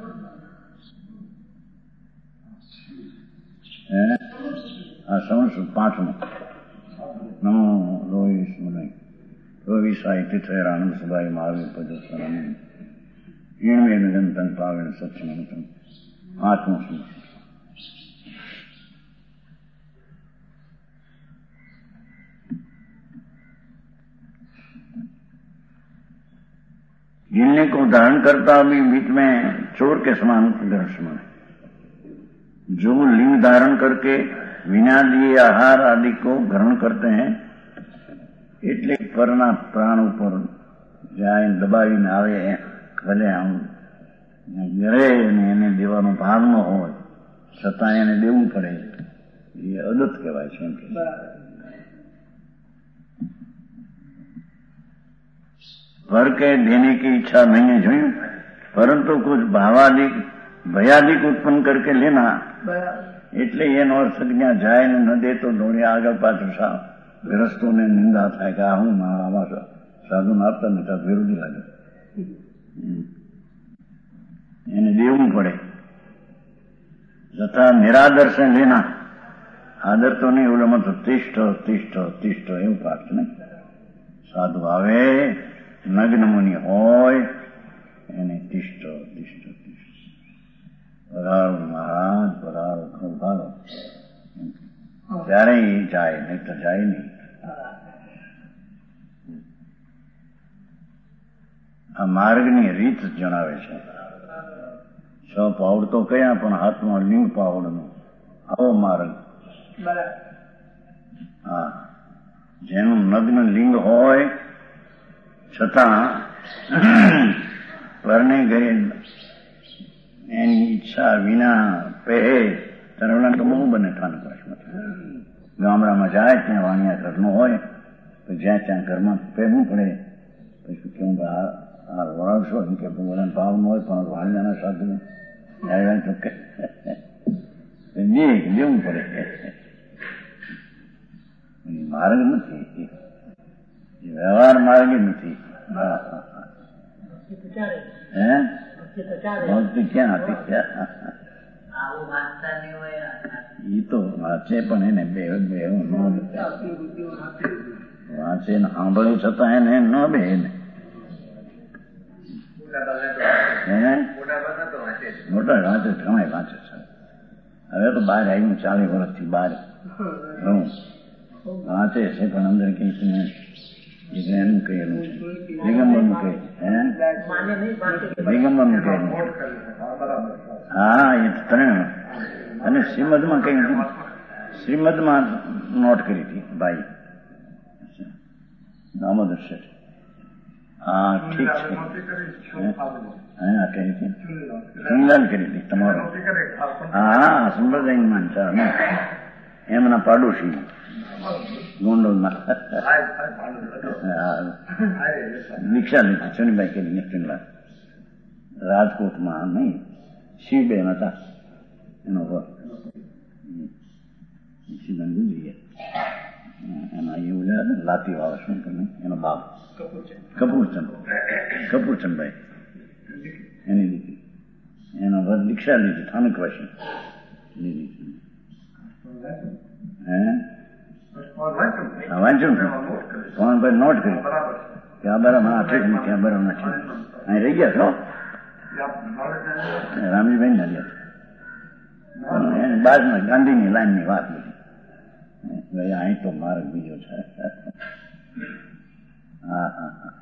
Speaker 2: આ શ્રવણ સૂત્ર પાંચમું નમો રોહિશ મુનિ રોહિ સાહિત્ય થયેરાનંદ સભાઈ મહાવીર પદસ્વરામ ઈણવે નિરંતન પાવેણ સત્સંગતમ પાંચમું શ્રવણ जिनने को धारण करता भी बीच में चोर के समान दर्शन जो लिंग धारण करके बिना दिए आहार आदि को ग्रहण करते हैं એટલે પરના પ્રાણ ઉપર જાય દબાવીને આવે ભલે આમ ઘરે એને દેવાનો ભાવ ન હોય છતાં એને દેવું પડે એ અદત કહેવાય છે એમ કે भर के देने की इच्छा नहीं है जोई परंतु कुछ भावादिक भयादिक उत्पन्न करके लेना એટલે એનો અર્થ જ્ઞા જાય ને ન દે તો દોડે આગળ પાછળ ગ્રસ્તોને નિંદા થાય કે આ હું આમાં સાધુને આપતા નથી વિરોધી લાગે એને દેવું પડે તથા નિરાદર સે લેના આદર તો નહીં ઓલામાં તો તિષ્ઠ તિષ્ઠ તિષ્ઠ એવું પાઠ છે ને સાધુ આવે નગ્ન મુનિ હોય એને તિષ્ઠ તિષ્ઠ તિષ્ઠ પરાળો મહારાજ પરાળો ખંભાળો ત્યારે એ જાય નહીં તો જાય નહીં। આ માર્ગની રીત જણાવે છે। છ પાવડ તો કયા પણ હાથમાં લિંગ પાવડનો આવો માર્ગ હા જેનું નગ્ન લિંગ હોય છતાં પરને ગયે એની ઈચ્છા વિના પહે તરવલા તો બહુ બને ઠાનકાશમાં ગામડામાં જાય ત્યાં વાણિયા ઘરનું હોય તો જ્યાં ત્યાં ઘરમાં પહેરવું પડે પછી કેવું આ વળાવશો એમ કે બધાને ભાવ ન હોય પણ વાણિયાના સાધુ તો દેવું પડે માર્ગ નથી વ્યવહાર માર્ગ નથી। હે ભક્તિ ક્યાં હતી એ તો વાંચે પણ એને બે બે એવું ન વાંચે ને સાંભળ્યું છતાં એને ન બે ને મોટા વાંચે ઘણા વાંચે છે। હવે તો બહાર આવ્યું ચાલીસ વર્ષથી બહાર ઘણું વાંચે છે પણ અંદર કઈ એનું કહેલું છે દિગંબરનું કહે હે દિગંબરનું કહેલું હા એ ત્રણ અને શ્રીમદમાં કઈ હતી શ્રીમદમાં નોટ કરી હતી ભાઈ દામોદર શેઠ હા ઠીક છે હા કરી હતી ચુનલાલ કરી હતી તમારો હા સંપ્રદાયમાં એમના પાડોશી ગોંડલમાં દીક્ષા લીધી ચુનીભાઈ કરી ચુનલાલ રાજકોટમાં નહીં શિવબેન હતા એનો ઘર શિવબેન ગુજરી ગયા એના એવું લાતી વાળો શું તમે એનો બાપ કપૂરચંદ કપૂરચંદભાઈ એની દીકરી એના ઘર દીક્ષા લીધી સ્થાનકવાસી લીધી હે વાંચ્યું પણ ભાઈ નોટ કર્યું કે આ બરાબર આ ઠીક નથી આ બરાબર નથી અહીં રહી ગયા છો રામજીભાઈ નડિયાદ બાદમાં ગાંધીની લાઈનની વાત બધી અહીં તો માર્ગ બીજો છે. હા હા હા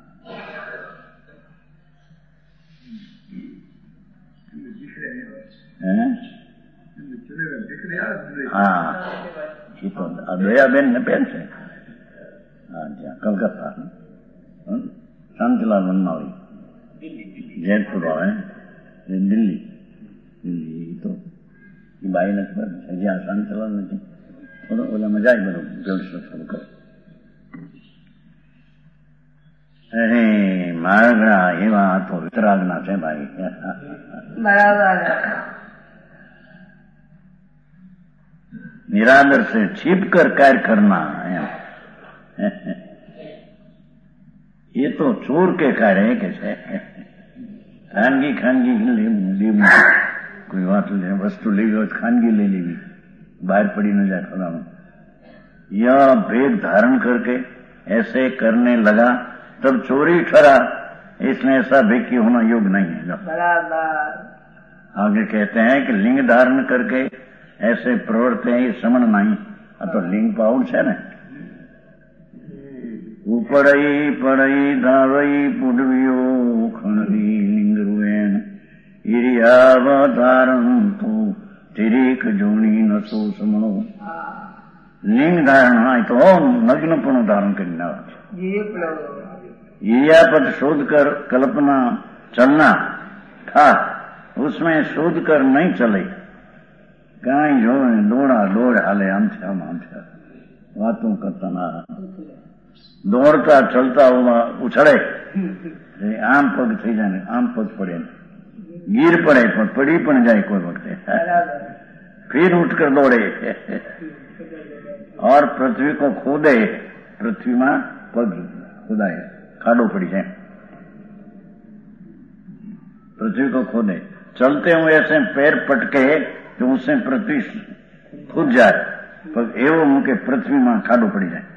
Speaker 2: હા એ તો દયાબેન ને બેન છે. હા જ્યાં કલકત્તા શાંતિલાલ વનમાળી જયપુર આવે દિલ્હી દિલ્હી તો એ બાઈ નથી બરાબર છે જ્યાં શાંતિલાલ નથી થોડો ઓલા મજા આવી બધું જલસો થોડું કરે. અરે મારા એવા તો વિતરાગના છે ભાઈ.
Speaker 3: બરાબર.
Speaker 2: निरादर से छिप कर कार्य करना ये तो चोर के कार्य है कैसे खानगी खानगी कोई बात ले वस्तु ले खानगी ले ली बाहर पड़ी न जाए फला यह भेद धारण करके ऐसे करने लगा तब चोरी ठहरा. इसलिए ऐसा भेद की होना योग्य नहीं है.
Speaker 3: बराबर.
Speaker 2: आगे कहते हैं कि लिंग धारण करके ऐसे प्रवृत्ति है समण नहीं. आ तो लिंग पाउड છે ને ઉપડઈ પડઈ ધાવઈ પુડવ્યો ખણવી લિંગ રૂએણ ઈરિયાવધારણ તો તિરીક જોણી નસો સમણો. લિંગ ધારણ હોય તો નગ્નપણું ધારણ કરીને આવે છે. ઈરિયાपद शोध कर कल्पना चलना था उसमें शोध कर नहीं चले. કાંઈ જો દોડા દોડ હાલે આમ છે આમ આમ છે વાતો કરતા ના દોડતા ચલતા ઉછળે આમ પગ થઈ જાય ને આમ પગ પડે ગીર પડે પણ પડી પણ જાય કોઈ વખતે फिर उठकर दौड़े और पृथ्वी को खोदे. पृथ्वी में पग खुदाए खाडो पड़ी जाए पृथ्वी को खोदे. चलते हुए ऐसे पैर पटके तो उससे पृथ्वी खुद जाए पर एवं मुके पृथ्वी में खाडो पड़ी जाए.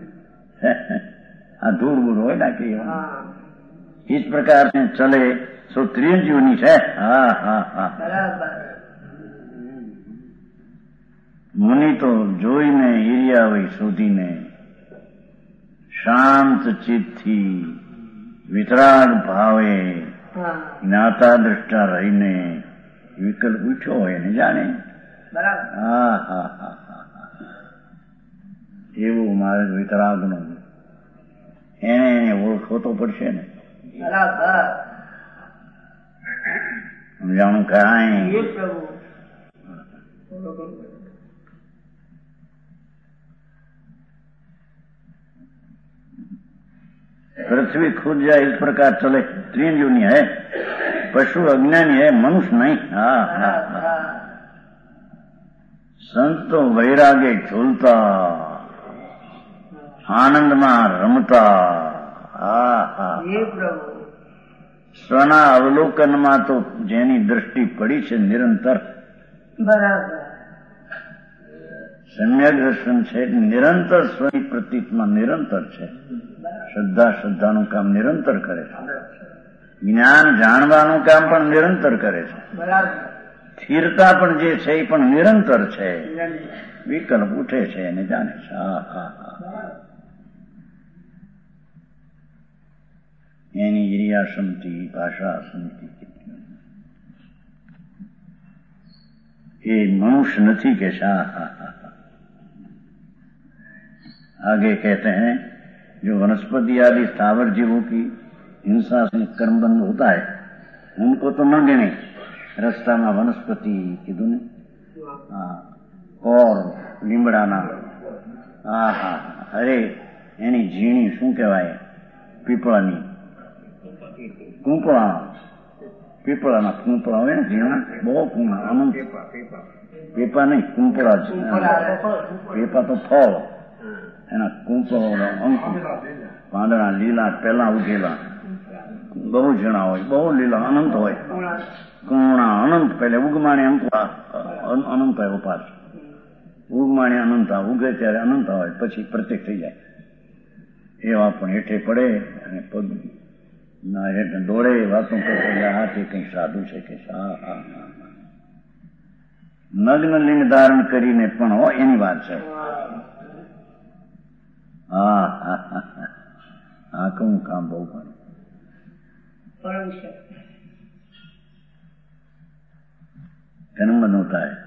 Speaker 2: आ दूर दूर हो ना कि इस प्रकार से चले सो त्रिजीवनी है. हाँ हाँ हाँ मुनि तो जोई ने ईरिया वही शोधी ने शांत चित थी वितराग भावे ज्ञाता दृष्टा रही ने વિકલ્પ ઉઠ્યો હોય ને જાણે. હા હા હા હા એવું મારે વિતરાગનું એને એને ઓળખવો તો પડશે ને. સમજાણું કાંઈ पृथ्वी खुद जाए इस प्रकार चले. त्रिजीवनी है पशु अज्ञानी है मनुष्य नहीं. हाँ हाँ हाँ संत तो वैरागे झूलता आनंद में रमता. हाँ हाँ स्वना अवलोकन में तो जेनी दृष्टि पड़ी છે નિરંતર.
Speaker 3: બરાબર.
Speaker 2: सम्यक दर्शन છે નિરંતર સ્વની પ્રતીતમાં નિરંતર છે. શ્રદ્ધા શ્રદ્ધાનું કામ નિરંતર કરે છે. જ્ઞાન જાણવાનું કામ પણ નિરંતર કરે છે. સ્થિરતા પણ જે છે એ પણ નિરંતર છે. વિકલ્પ ઉઠે છે અને જાણે છે. હા હા હા એની ક્રિયા સમતિ ભાષા સમતિ એ મનુષ્ય નથી કે હા હા હા. आगे कहते हैं जो वनस्पति आदि स्थावर जीवों की हिंसा से कर्मबंध होता है उनको तो न गिने. रस्ता में वनस्पति कीधું ને और લીમડાના હા હા અરે એની ઝીણી શું કહેવાય પીપળાની કૂંપળા પીપળાના કૂંપળા હોય ને ઝીણા બહુ કૂણા અનંત પેપા નહીં કૂંપળા જ પેપા તો ફળ એના કૂંપળો અંકુ પાંદડા લીલા પેલા ઉગેલા બહુ ઝીણા હોય બહુ લીલા અનંત હોય કૂણા અનંત પહેલે ઉગમાણે અંકુ અનંત હોય ઉપાસ ઉગમાણે અનંત ઉગે ત્યારે અનંત હોય પછી પ્રત્યેક થઈ જાય એવા પણ હેઠે પડે અને પગ ના હેઠે દોડે વાતો કરે આ વાત એ કઈ સાધુ છે કે હા હા હા નગ્ન લિંગ ધારણ કરીને પણ હો એની વાત છે. હા હા હા हाँ कहूँ काम बहु पर जन्म होता है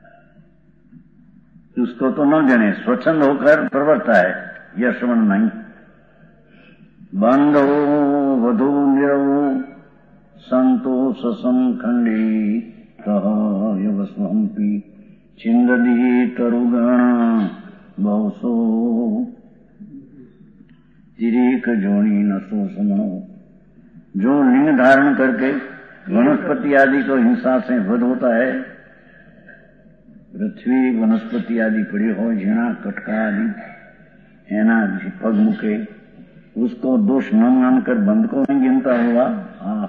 Speaker 2: उसको तो न जने स्वच्छंद होकर प्रवर्ता है यह श्रवण नहीं. बंधो वधु निरवो संतोष संखंडी तहयवस्वंपी चिंददी तरुगण बहुसो तिरेक जोनी नसो समो. जो लिंग धारण करके वनस्पति आदि को हिंसा से वध होता है, पृथ्वी वनस्पति आदि पड़ी हो झीणा कटका आदि एना पग मुके उसको दोष न मानकर बंद को नहीं गिनता हुआ. हाँ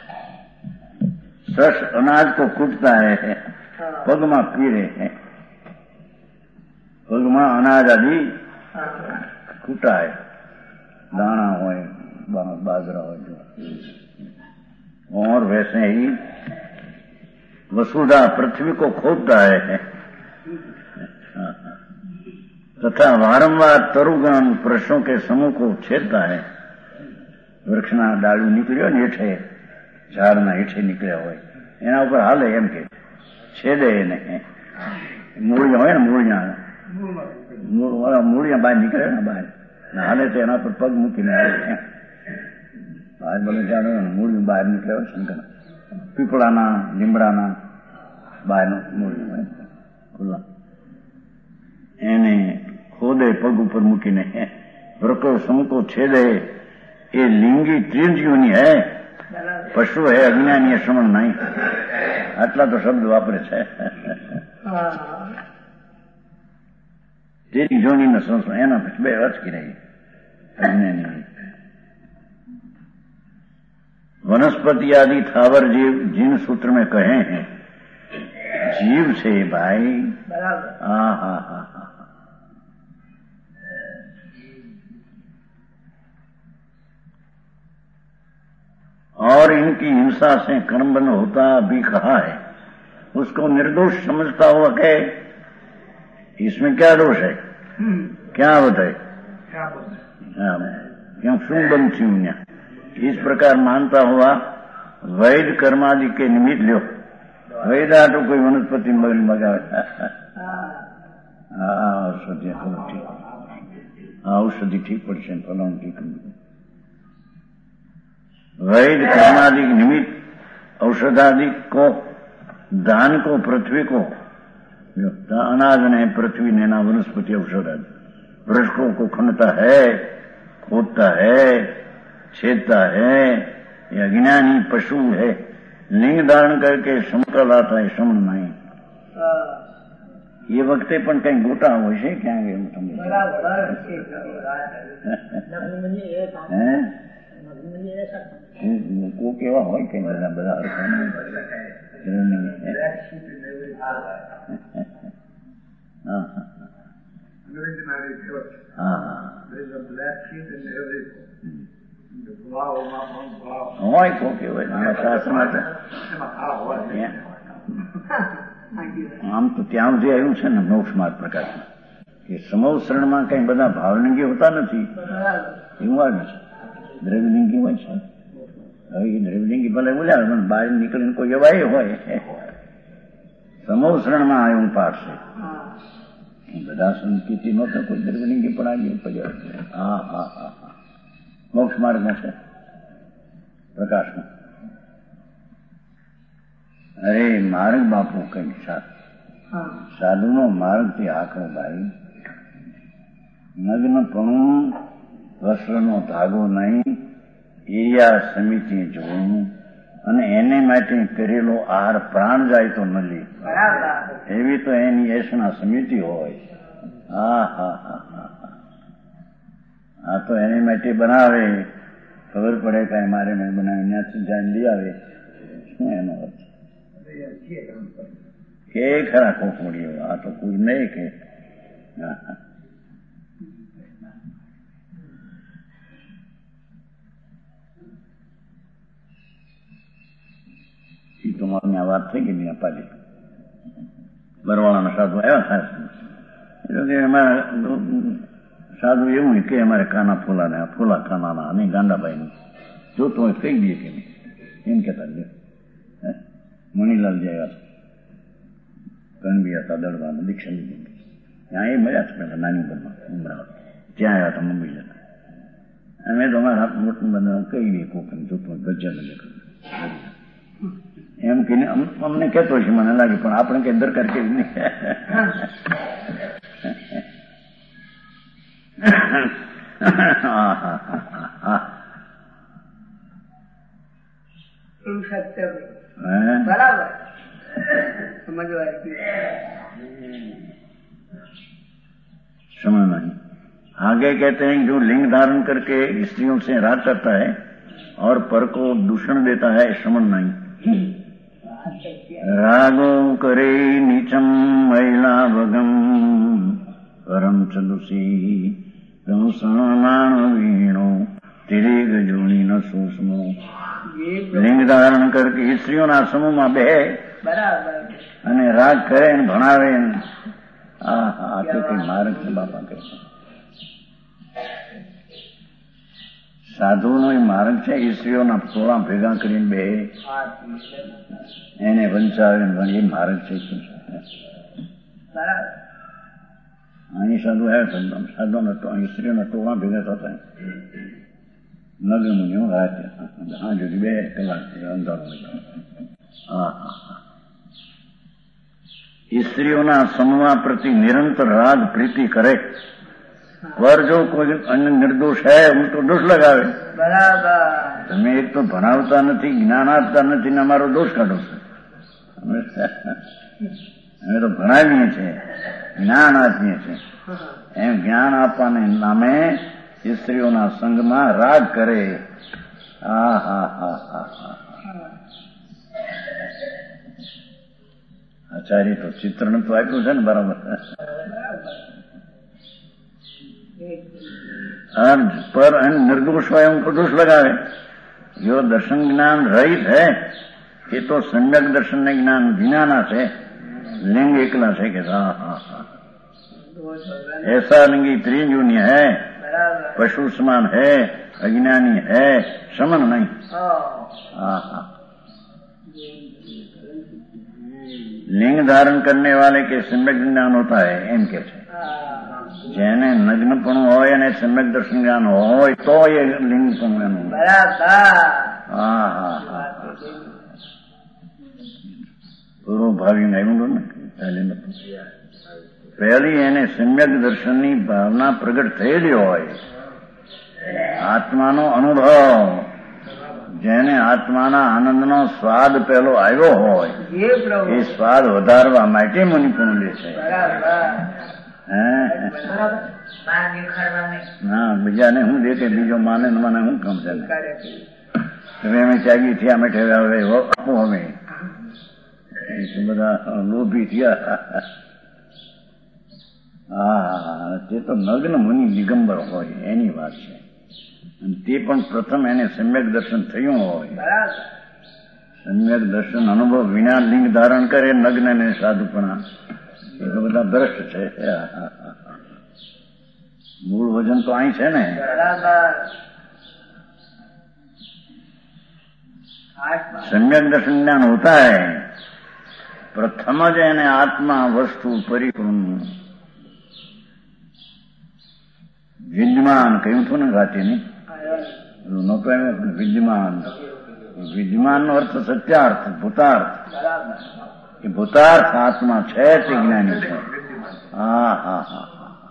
Speaker 2: सस अनाज को कूटता है पग में पीरे है पग में अनाज आदि कूटा है दाना हो बाजरा हो जो. और वैसे ही वसुधा पृथ्वी को खोदता है तथा वारंवार तरुगण पुरुषों के समूह को छेदता है. वृक्षना डालू निकळ्यो ने हेठे झाड़ना हेठे निकळ्या होय एना उपर हाले एम के छेदे ने मूळिया होय ने मूळिया मूळिया बहार निकळे ने बहार हाले तो एना पर पग मूकीने हाले बहार बोले जाणो मूळिया बहार निकळ्यो शंकर पीपळाना લીમડાના બહાર મૂળિયા ખુલ્લા એને ખોદે પગ ઉપર મૂકીને વૃકો સમૂકો છેદે. એ લિંગી ત્રિંજીઓની હે પશુ હે અજ્ઞાની શ્રવણ નહીં. આટલા તો શબ્દ વાપરે છે. તેરી જોની સંસ્કાર એના બે અચકી રહી અજ્ઞાની. वनस्पति आदि थावर जीव जिन सूत्र में कहे हैं जीव से भाई. हाँ हाँ हाँ हाँ और इनकी हिंसा से कर्मबंध होता भी कहा है. उसको निर्दोष समझता हुआ कहे इसमें क्या दोष है क्या बताए क्यों शू बंद थी उन्हें इस प्रकार मानता हुआ वैद कर्मादि के निमित्त लो. वैद आटो कोई वनस्पति मगावे औषधि ठीक औषधि ठीक पड़े फलाण ठीक. वैद कर्मादि निमित्त औषधादि को दान को पृथ्वी को अनाज ने पृथ्वी ने ना वनस्पति औषध आदि वृक्षों को खंडता है खोदता है छेदता है. ये अज्ञानी पशु है. लिंग धारण करके समतल आता है श्रवण नहीं. ये वक्ते पण कहीं गोटा हो છે ક્યાં ગયું તમે કો કેવા હોય કઈ બધા બધા હા હોય કો કેવાય શાસ્ત્રમાં આમ તો ત્યાં જે આવ્યું છે ને મોક્ષ માર્ગ પ્રકાશમાં કે સમવ શરણમાં કઈ બધા ભાવલિંગી હોતા નથી એવું આવે છે. દ્રવ્યલિંગી હોય છે. હવે એ દ્રવ્યલિંગી ભલે બોલ્યા પણ બહાર નીકળીને કોઈ એવા હોય સમવ શરણમાં આવ્યું પાઠ છે. બધા સંસ્કૃતિ નહોતા કોઈ દ્રવ્યલિંગી પણ આવી પડ્યા. હા હા હા હા મોક્ષ માર્ગમાં છે પ્રકાશમાં. અરે માર્ગ બાપુ કઈ સાધુનો માર્ગ થી આખો ભાઈ. નગ્નપણું વસ્ત્રનો ધાગો નહીં એરિયા સમિતિ જોવું અને એને માટે કરેલો આહાર પ્રાણ જાય તો ન લે એવી તો એની એસના સમિતિ હોય. હા હા હા હા આ તો એની માટે બનાવે ખબર પડે કઈ મારે મેં બનાવી ત્યાંથી જાય લઈ આવે શું એનો અર્થ કે ખરા કોકડીઓ આ તો કોઈ નહીં કે એ તો મારી આ વાત થઈ ગઈ પાછી બરવાળાના સાધુ આવ્યા ખાસ એટલે કે એમાં સાધુ એવું કે અમારે કાના ફૂલા ને ફૂલા કાનાના અને ગાંડાભાઈ નું જોતું હોય કહી દઈએ કે નહીં એમ કેતા મણીલાલ જે આવ્યા કણબી હતા દળવાના દીક્ષા લીધી ત્યાં એ મળ્યા છે પેલા નાની ઉંમરમાં ઉમરાવત ત્યાં આવ્યા હતા મુંબઈ જતા અમે તો અમારા હાથ મોટું બધા કહી દઈએ કોકને જોતું ગજ્જા બને એમ કે અમને કહેતો છે મને લાગે પણ આપણે કઈ દરકાર કેવી નહીં
Speaker 3: बराबर समझवाई
Speaker 2: समझ नहीं। आगे कहते हैं जो लिंग धारण करके स्त्रियों से राग करता है और पर को दूषण देता है श्रवण नहीं। रागो करे नीचम महिला भगम परम चलुसी नाण वीणो तेरे गजोनी न सूक्ष्मो। लिंग धारण करके स्त्रीઓના સમૂહમાં બે અને રાગ કરે ને ભણાવે આ આ તો કઈ માર્ગ છે બાપા કહે સાધુનો એ માર્ગ છે સ્ત્રીઓના ટોળા ભેગા કરીને બે એને વંચાવે એ માર્ગ છે અહીં સાધુ આવ્યા સાધુના સ્ત્રીઓના ટોળા ભેગા થતા નગર મુનિઓ રાતે હા જોડી બે કલાક અંધારો હા સ્ત્રીઓના સમૂહ પ્રતિ નિરંતર રાગ પ્રીતિ કરે વર જો કોઈ અન્ય નિર્દોષ હૈ હું તો દોષ લગાવે
Speaker 3: બરાબર
Speaker 2: તમે એક તો ભણાવતા નથી જ્ઞાન આપતા નથી ને અમારો દોષ કાઢો છો અમે તો ભણાવીએ છીએ જ્ઞાન આપીએ છીએ એમ જ્ઞાન આપવાને નામે સ્ત્રીઓના સંગમાં રાગ કરે હા હા હા હા હા આચાર્ય તો ચિત્રણ તો આપ્યું છે ને બરાબર पर निर्दोष હોય उनको दोष लगावे जो दर्शन ज्ञान रहित है ये तो सम्यक दर्शन ने ज्ञान विनाना से लिंग एकला से के हाँ हाँ हाँ ऐसा लिंगी त्रिजून्य है पशु समान है अज्ञानी है समन नहीं हाँ हाँ लिंग धारण करने वाले के सम्यक ज्ञान होता है एम के જેને નગ્નપણું હોય અને સમ્યક દર્શન જ્ઞાન હોય તો એ લિંગપણું એનું હા હા હા પૂર્વ ભાવી આવ્યું ને પહેલી પહેલી એને સમ્યક દર્શનની ભાવના પ્રગટ થયેલી હોય આત્માનો અનુભવ જેને આત્માના આનંદનો સ્વાદ પહેલો આવ્યો હોય એ સ્વાદ વધારવા માટે મુનિપણું લે છે હા બીજાને હું દે કે બીજો માને મને શું કામ છે હવે અમે ચાગી થયા મેઠે હવે આપો અમે બધા લોભી થયા હા તે તો નગ્ન મુનિ દિગંબર હોય એની વાત છે અને તે પણ પ્રથમ એને સમ્યક દર્શન થયું હોય સમ્યક દર્શન અનુભવ વિના લિંગ ધારણ કરે નગ્ન ને સાધુપણા એ તો બધા ભ્રષ્ટ છે મૂળ વજન તો અહીં છે ને सम्यक दर्शन ज्ञान होता है प्रथम ज એને આત્મા વસ્તુ પરિપૂર્ણ વિદ્યમાન કહ્યું હતું ને ગાતી ની નહોતો એમ વિદ્યમાન વિદ્યમાન નો અર્થ સત્યાર્થ ભૂતાર્થ એ ભૂતાર્થ આત્મા છે તે જ્ઞાની છે હા હા હા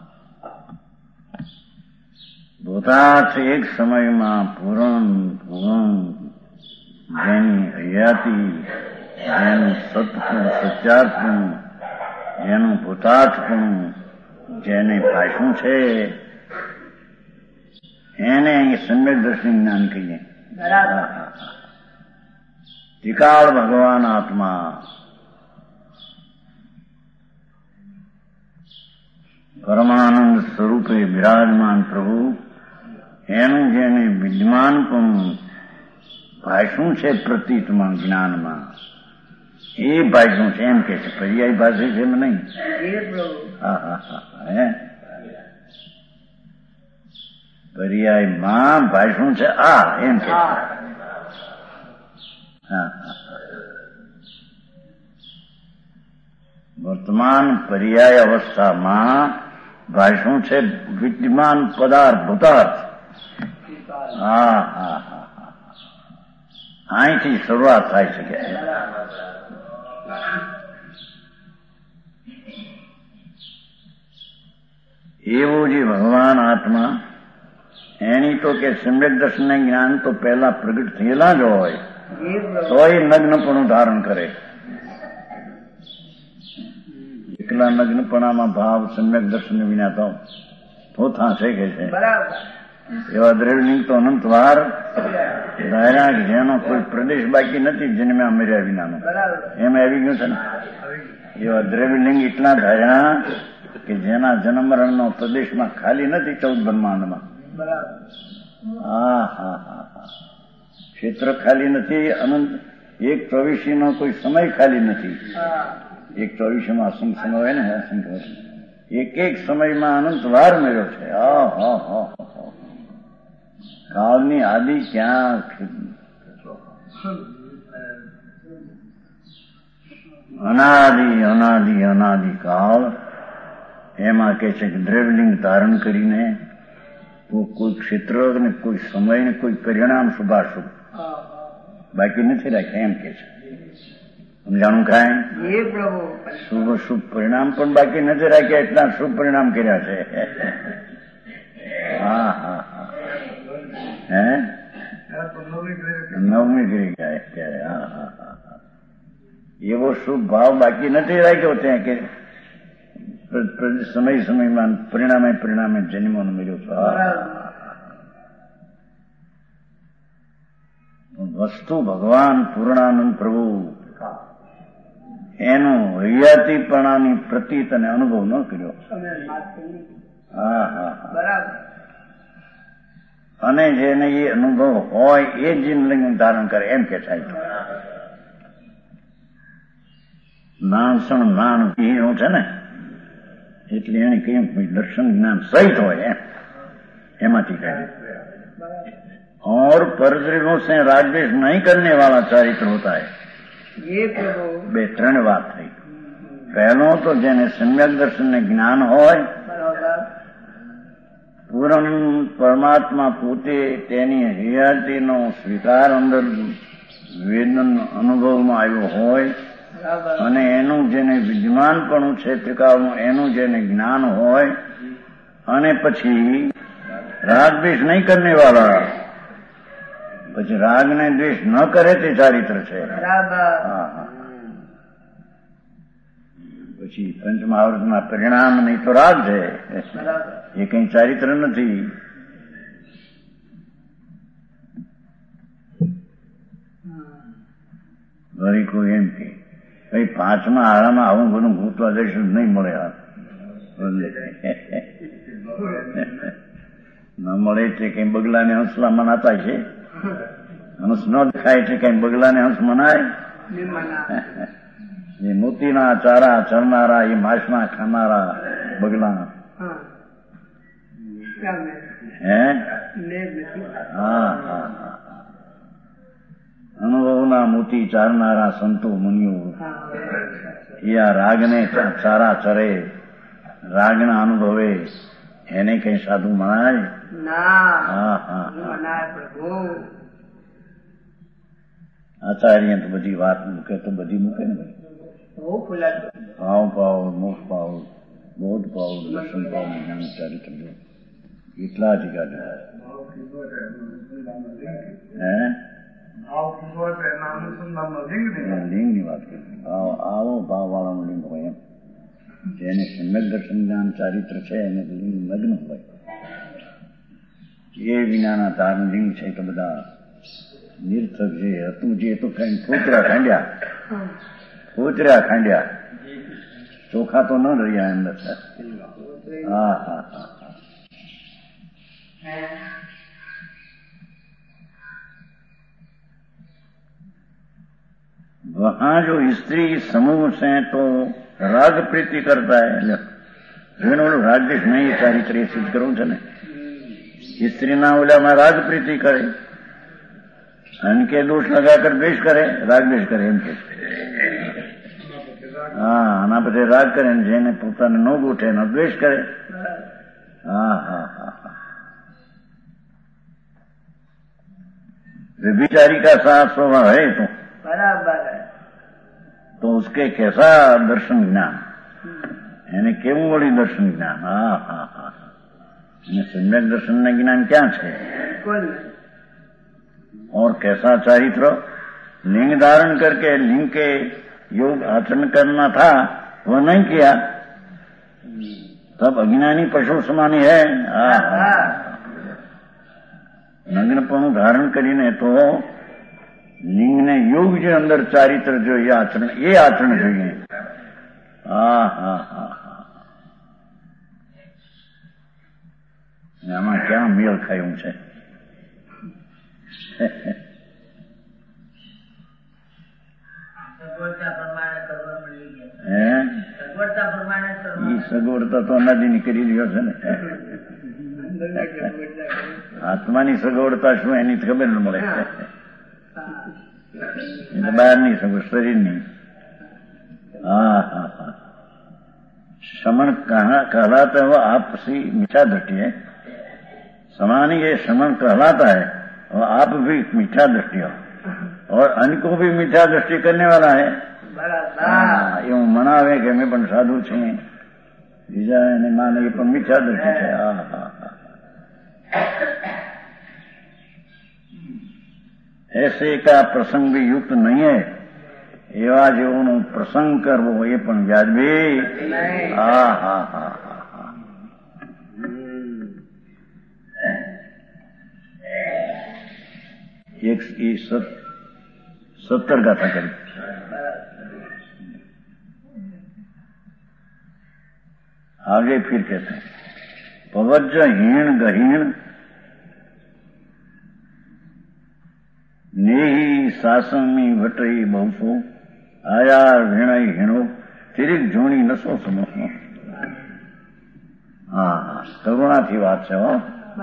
Speaker 2: ભૂતાર્થ એક સમયમાં પૂરણ પૂરણ જેની હયાતી જેનું સત્પુણ સત્યાર્થપુણ જેનું ભૂતાર્થપુણ જેને ભાષું છે એને અહીં સમ્યક દર્શન જ્ઞાન કહીએ ત્રિકાળ ભગવાન આત્મા પરમાનંદ સ્વરૂપે બિરાજમાન પ્રભુ એનું જેને વિદ્યમાન પણ ભાષું છે પ્રતીતમાં જ્ઞાનમાં એ ભાષનું છે એમ કે છે, પર્યાય ભાષી છે એમ નહીં.
Speaker 3: એ પ્રભુ
Speaker 2: હા હા હા હે પર્યાય માં ભાષનું છે આ એમ કે છે. હા હા વર્તમાન પર્યાય અવસ્થામાં ભાષનું છે વિદ્યમાન પદાર્થ ભૂતાર્થ. હા હા હા અહીંથી શરૂઆત થાય છે કે એવું જે ભગવાન આત્મા એની તો કે સમ્યક દર્શન જ્ઞાન તો પહેલા પ્રગટ થયેલા જ હોય તો એ નગ્નપણું ધારણ કરે. એકલા નગ્નપણામાં ભાવ સમ્યક દર્શન વિના તો પોથા છે કે છે એવા દ્રવ્યલિંગ તો અનંતવાર ધાર્યા જેનો કોઈ પ્રદેશ બાકી નથી જન્મ્યા મર્યા વિનાનો એમ આવી ગયું છે ને. એવા દ્રવ્યલિંગ એટલા ધાર્યા કે જેના જન્મ મરણનો પ્રદેશમાં ખાલી નથી ચૌદ બ્રહ્માંડમાં. હા હા હા હા ક્ષેત્ર ખાલી નથી, અનંત એક ચોવીસી નો કોઈ સમય ખાલી નથી. એક ચોવીસમાં અસંખ્ય સમય હોય ને અસંખ્ય એક એક સમયમાં અનંત વાર મળ્યો છે. હા હા હા કાળની આદિ ક્યાં અનાદિ અનાદિ અનાદિ કાળ એમાં કે છે કે દ્રવ્યલિંગ ધારણ કરીને કોઈ ક્ષેત્ર ને કોઈ સમય ને કોઈ પરિણામ શુભાશુભ બાકી નથી રાખ્યા એમ કે છે. સમજાણું કાંઈ? શુભ શુભ પરિણામ પણ બાકી નથી રાખ્યા, એટલા શુભ પરિણામ કર્યા છે. હા હા હા હે નવમી કરી ગયા અત્યારે. હા હા હા એવો શુભ ભાવ બાકી નથી રાખ્યો ત્યાં કે સમય સમયમાં પરિણામે પરિણામે જન્મોનો મળ્યો છે. વસ્તુ ભગવાન પૂર્ણાનંદ પ્રભુ એનો હૈયાતીપણાની પ્રતીત અને અનુભવ ન કર્યો. હા હા અને જેને એ અનુભવ હોય એ જીવનલિંગ ધારણ કરે એમ કે થાય. નાનસણ નાન પીણું છે ને એટલે એને કહ્યું દર્શન જ્ઞાન સહિત હોય એમ એમાંથી કહે. और परद्रव्यों से राजद्वेष नहीं करने वाला चरित्र होता है. બે ત્રણ વાત થઈ. પહેલો તો જેને સમ્યક દર્શન ને જ્ઞાન હોય પૂર્ણ પરમાત્મા પોતે તેની હૈયાતીનો સ્વીકાર અંદર વેદન અનુભવમાં આવ્યો હોય અને એનું જેને વિદ્યમાનપણું છે ત્રિકાળનું એનું જેને જ્ઞાન હોય અને પછી રાગદ્વેષ નહીં કરને વાળા પછી રાગ ને દ્વેષ ન કરે તે ચારિત્ર છે. પછી પંચમહાવૃતના પરિણામ નહીં તો રાગ છે એ કઈ ચારિત્ર નથી. વળી કોઈ એમ કે ભાઈ પાંચમા આળામાં આવું બધું ભૂતવા જઈશું નહીં મળે. ન મળે એટલે કઈ બગલાને હંસલા મનાતા છે. હંસ ન દેખાય એટલે કઈ બગલાને હંસ મનાય? એ મોતીના ચારા ચરનારા એ માંસના ખાનારા બગલા હે હા હા અનુભવના મોતી ચારનારા સંતો મુનિઓ એ આ રાગને ચારા ચરે રાગના અનુભવે એને કઈ સાધુ મનાય? હા હા આચાર્ય તો બધી વાત મૂકે તો બધી મૂકે ને ભાવ પાવ મોક્ષ પાવ બોધ પાવ દર્શન પાવ જ્ઞાન ચારિત્ર એટલા જ ગાડા હે લિંગ ની વાત કરી. ભાવ આવો ભાવ વાળાનું લિંગ હોય એમ જેને સમ્યક દર્શન જ્ઞાન ચારિત્ર છે એને લિંગ લગ્ન હોય. એ વિનાના તાર લિંગ છે તો બધા નિર્થક જે હતું જે તો કઈ ફૂતરા ખાંડ્યા ફૂતર્યા ખાંડ્યા ચોખા તો ન રહ્યા અંદર. હા હા હા वहां जो स्त्री समूह से तो राग प्रीति करता है वेणु रागद्वेष नहीं चारित्र सिद्ध करूं छे ने स्त्री ना ओलाમાં રાગ પ્રીતિ કરે અને કે દોષ લગાકર દ્વેષ કરે રાગ દ્વેષ કરે એમ કે હા આના પછી રાગ કરે ને જેને પોતાને ન ગોઠે એનો દ્વેષ કરે હા હા હા व्यभिचारी का साथ स्वभाव है तो
Speaker 3: बराबर है
Speaker 2: तो उसके कैसा दर्शन ज्ञान यानी केवं वળી दर्शन ज्ञान હા હા હા सम्यक दर्शन न ज्ञान क्या है और कैसा चारित्र लिंग धारण करके लिंग के योग आचरण करना था वह नहीं किया तब अज्ञानी पशु समानी है नग्नपणु धारण करीने तो लिंग ने योग जो अंदर चारित्र जो ये आचरण ये आचरण જોઈએ હા હા હા આમાં ક્યાં મેળ ખાયું છે એ સગવડતા તો અનાદિની કરી રહ્યો છે ને આત્માની સગવડતા શું એની ખબર ન મળે બહારની સગવડ શરીરની હા હા હા श्रमण कहलाता है वो आपसी मीठा दृष्टि है समानी ये श्रमण कहलाता है और आप भी मीठा दृष्टि हो और अन्य को भी मीठा दृष्टि करने वाला है એવું મનાવે કે અમે પણ સાધુ છીએ બીજા એને માને એ પણ મીઠા દૃષ્ટિ છે હા હા હા ऐसे का प्रसंग भी युक्त नहीं है એવા જેવો પ્રસંગ કરવો એ પણ વ્યાજબી હા હા હા હા હા एक सत्तर गाथा करी आगे फिर कहते हैं पवज्ज हीण गहीण नेही सासमी वटई बहुसो आया वीणाई हीणो तिरिक जोणी नसो समो हाँ करुणा थी बात है हो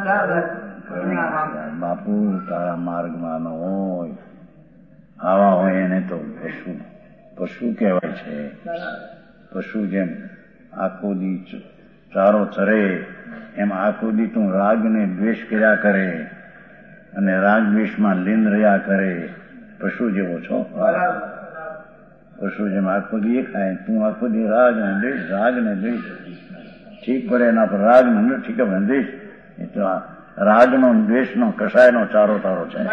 Speaker 2: बापू तारा मार्ग मानो होय आवा होय એને તો પશુ પશુ કહેવાય છે પશુ જેમ આખો દી ચારો ચરે એમ આખો દી તું રાગ ને દ્વેષ કર્યા કરે અને રાગ દ્વેષમાં લીન રહ્યા કરે પશુ જેવો છો પશુ જેમ આખો દી ખાય તું આખો દી રાગ ને દ્વેષ રાગ ને દ્વેષ ઠીક પડે એના પર રાગ ને ઠીક પડે દ્વેષ એ તો રાગનો દ્વેષનો કષાયનો ચારો તારો છે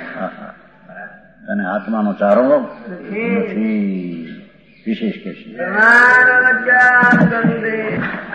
Speaker 2: અને આત્માનો ચારો નથી વિશેષ કે છે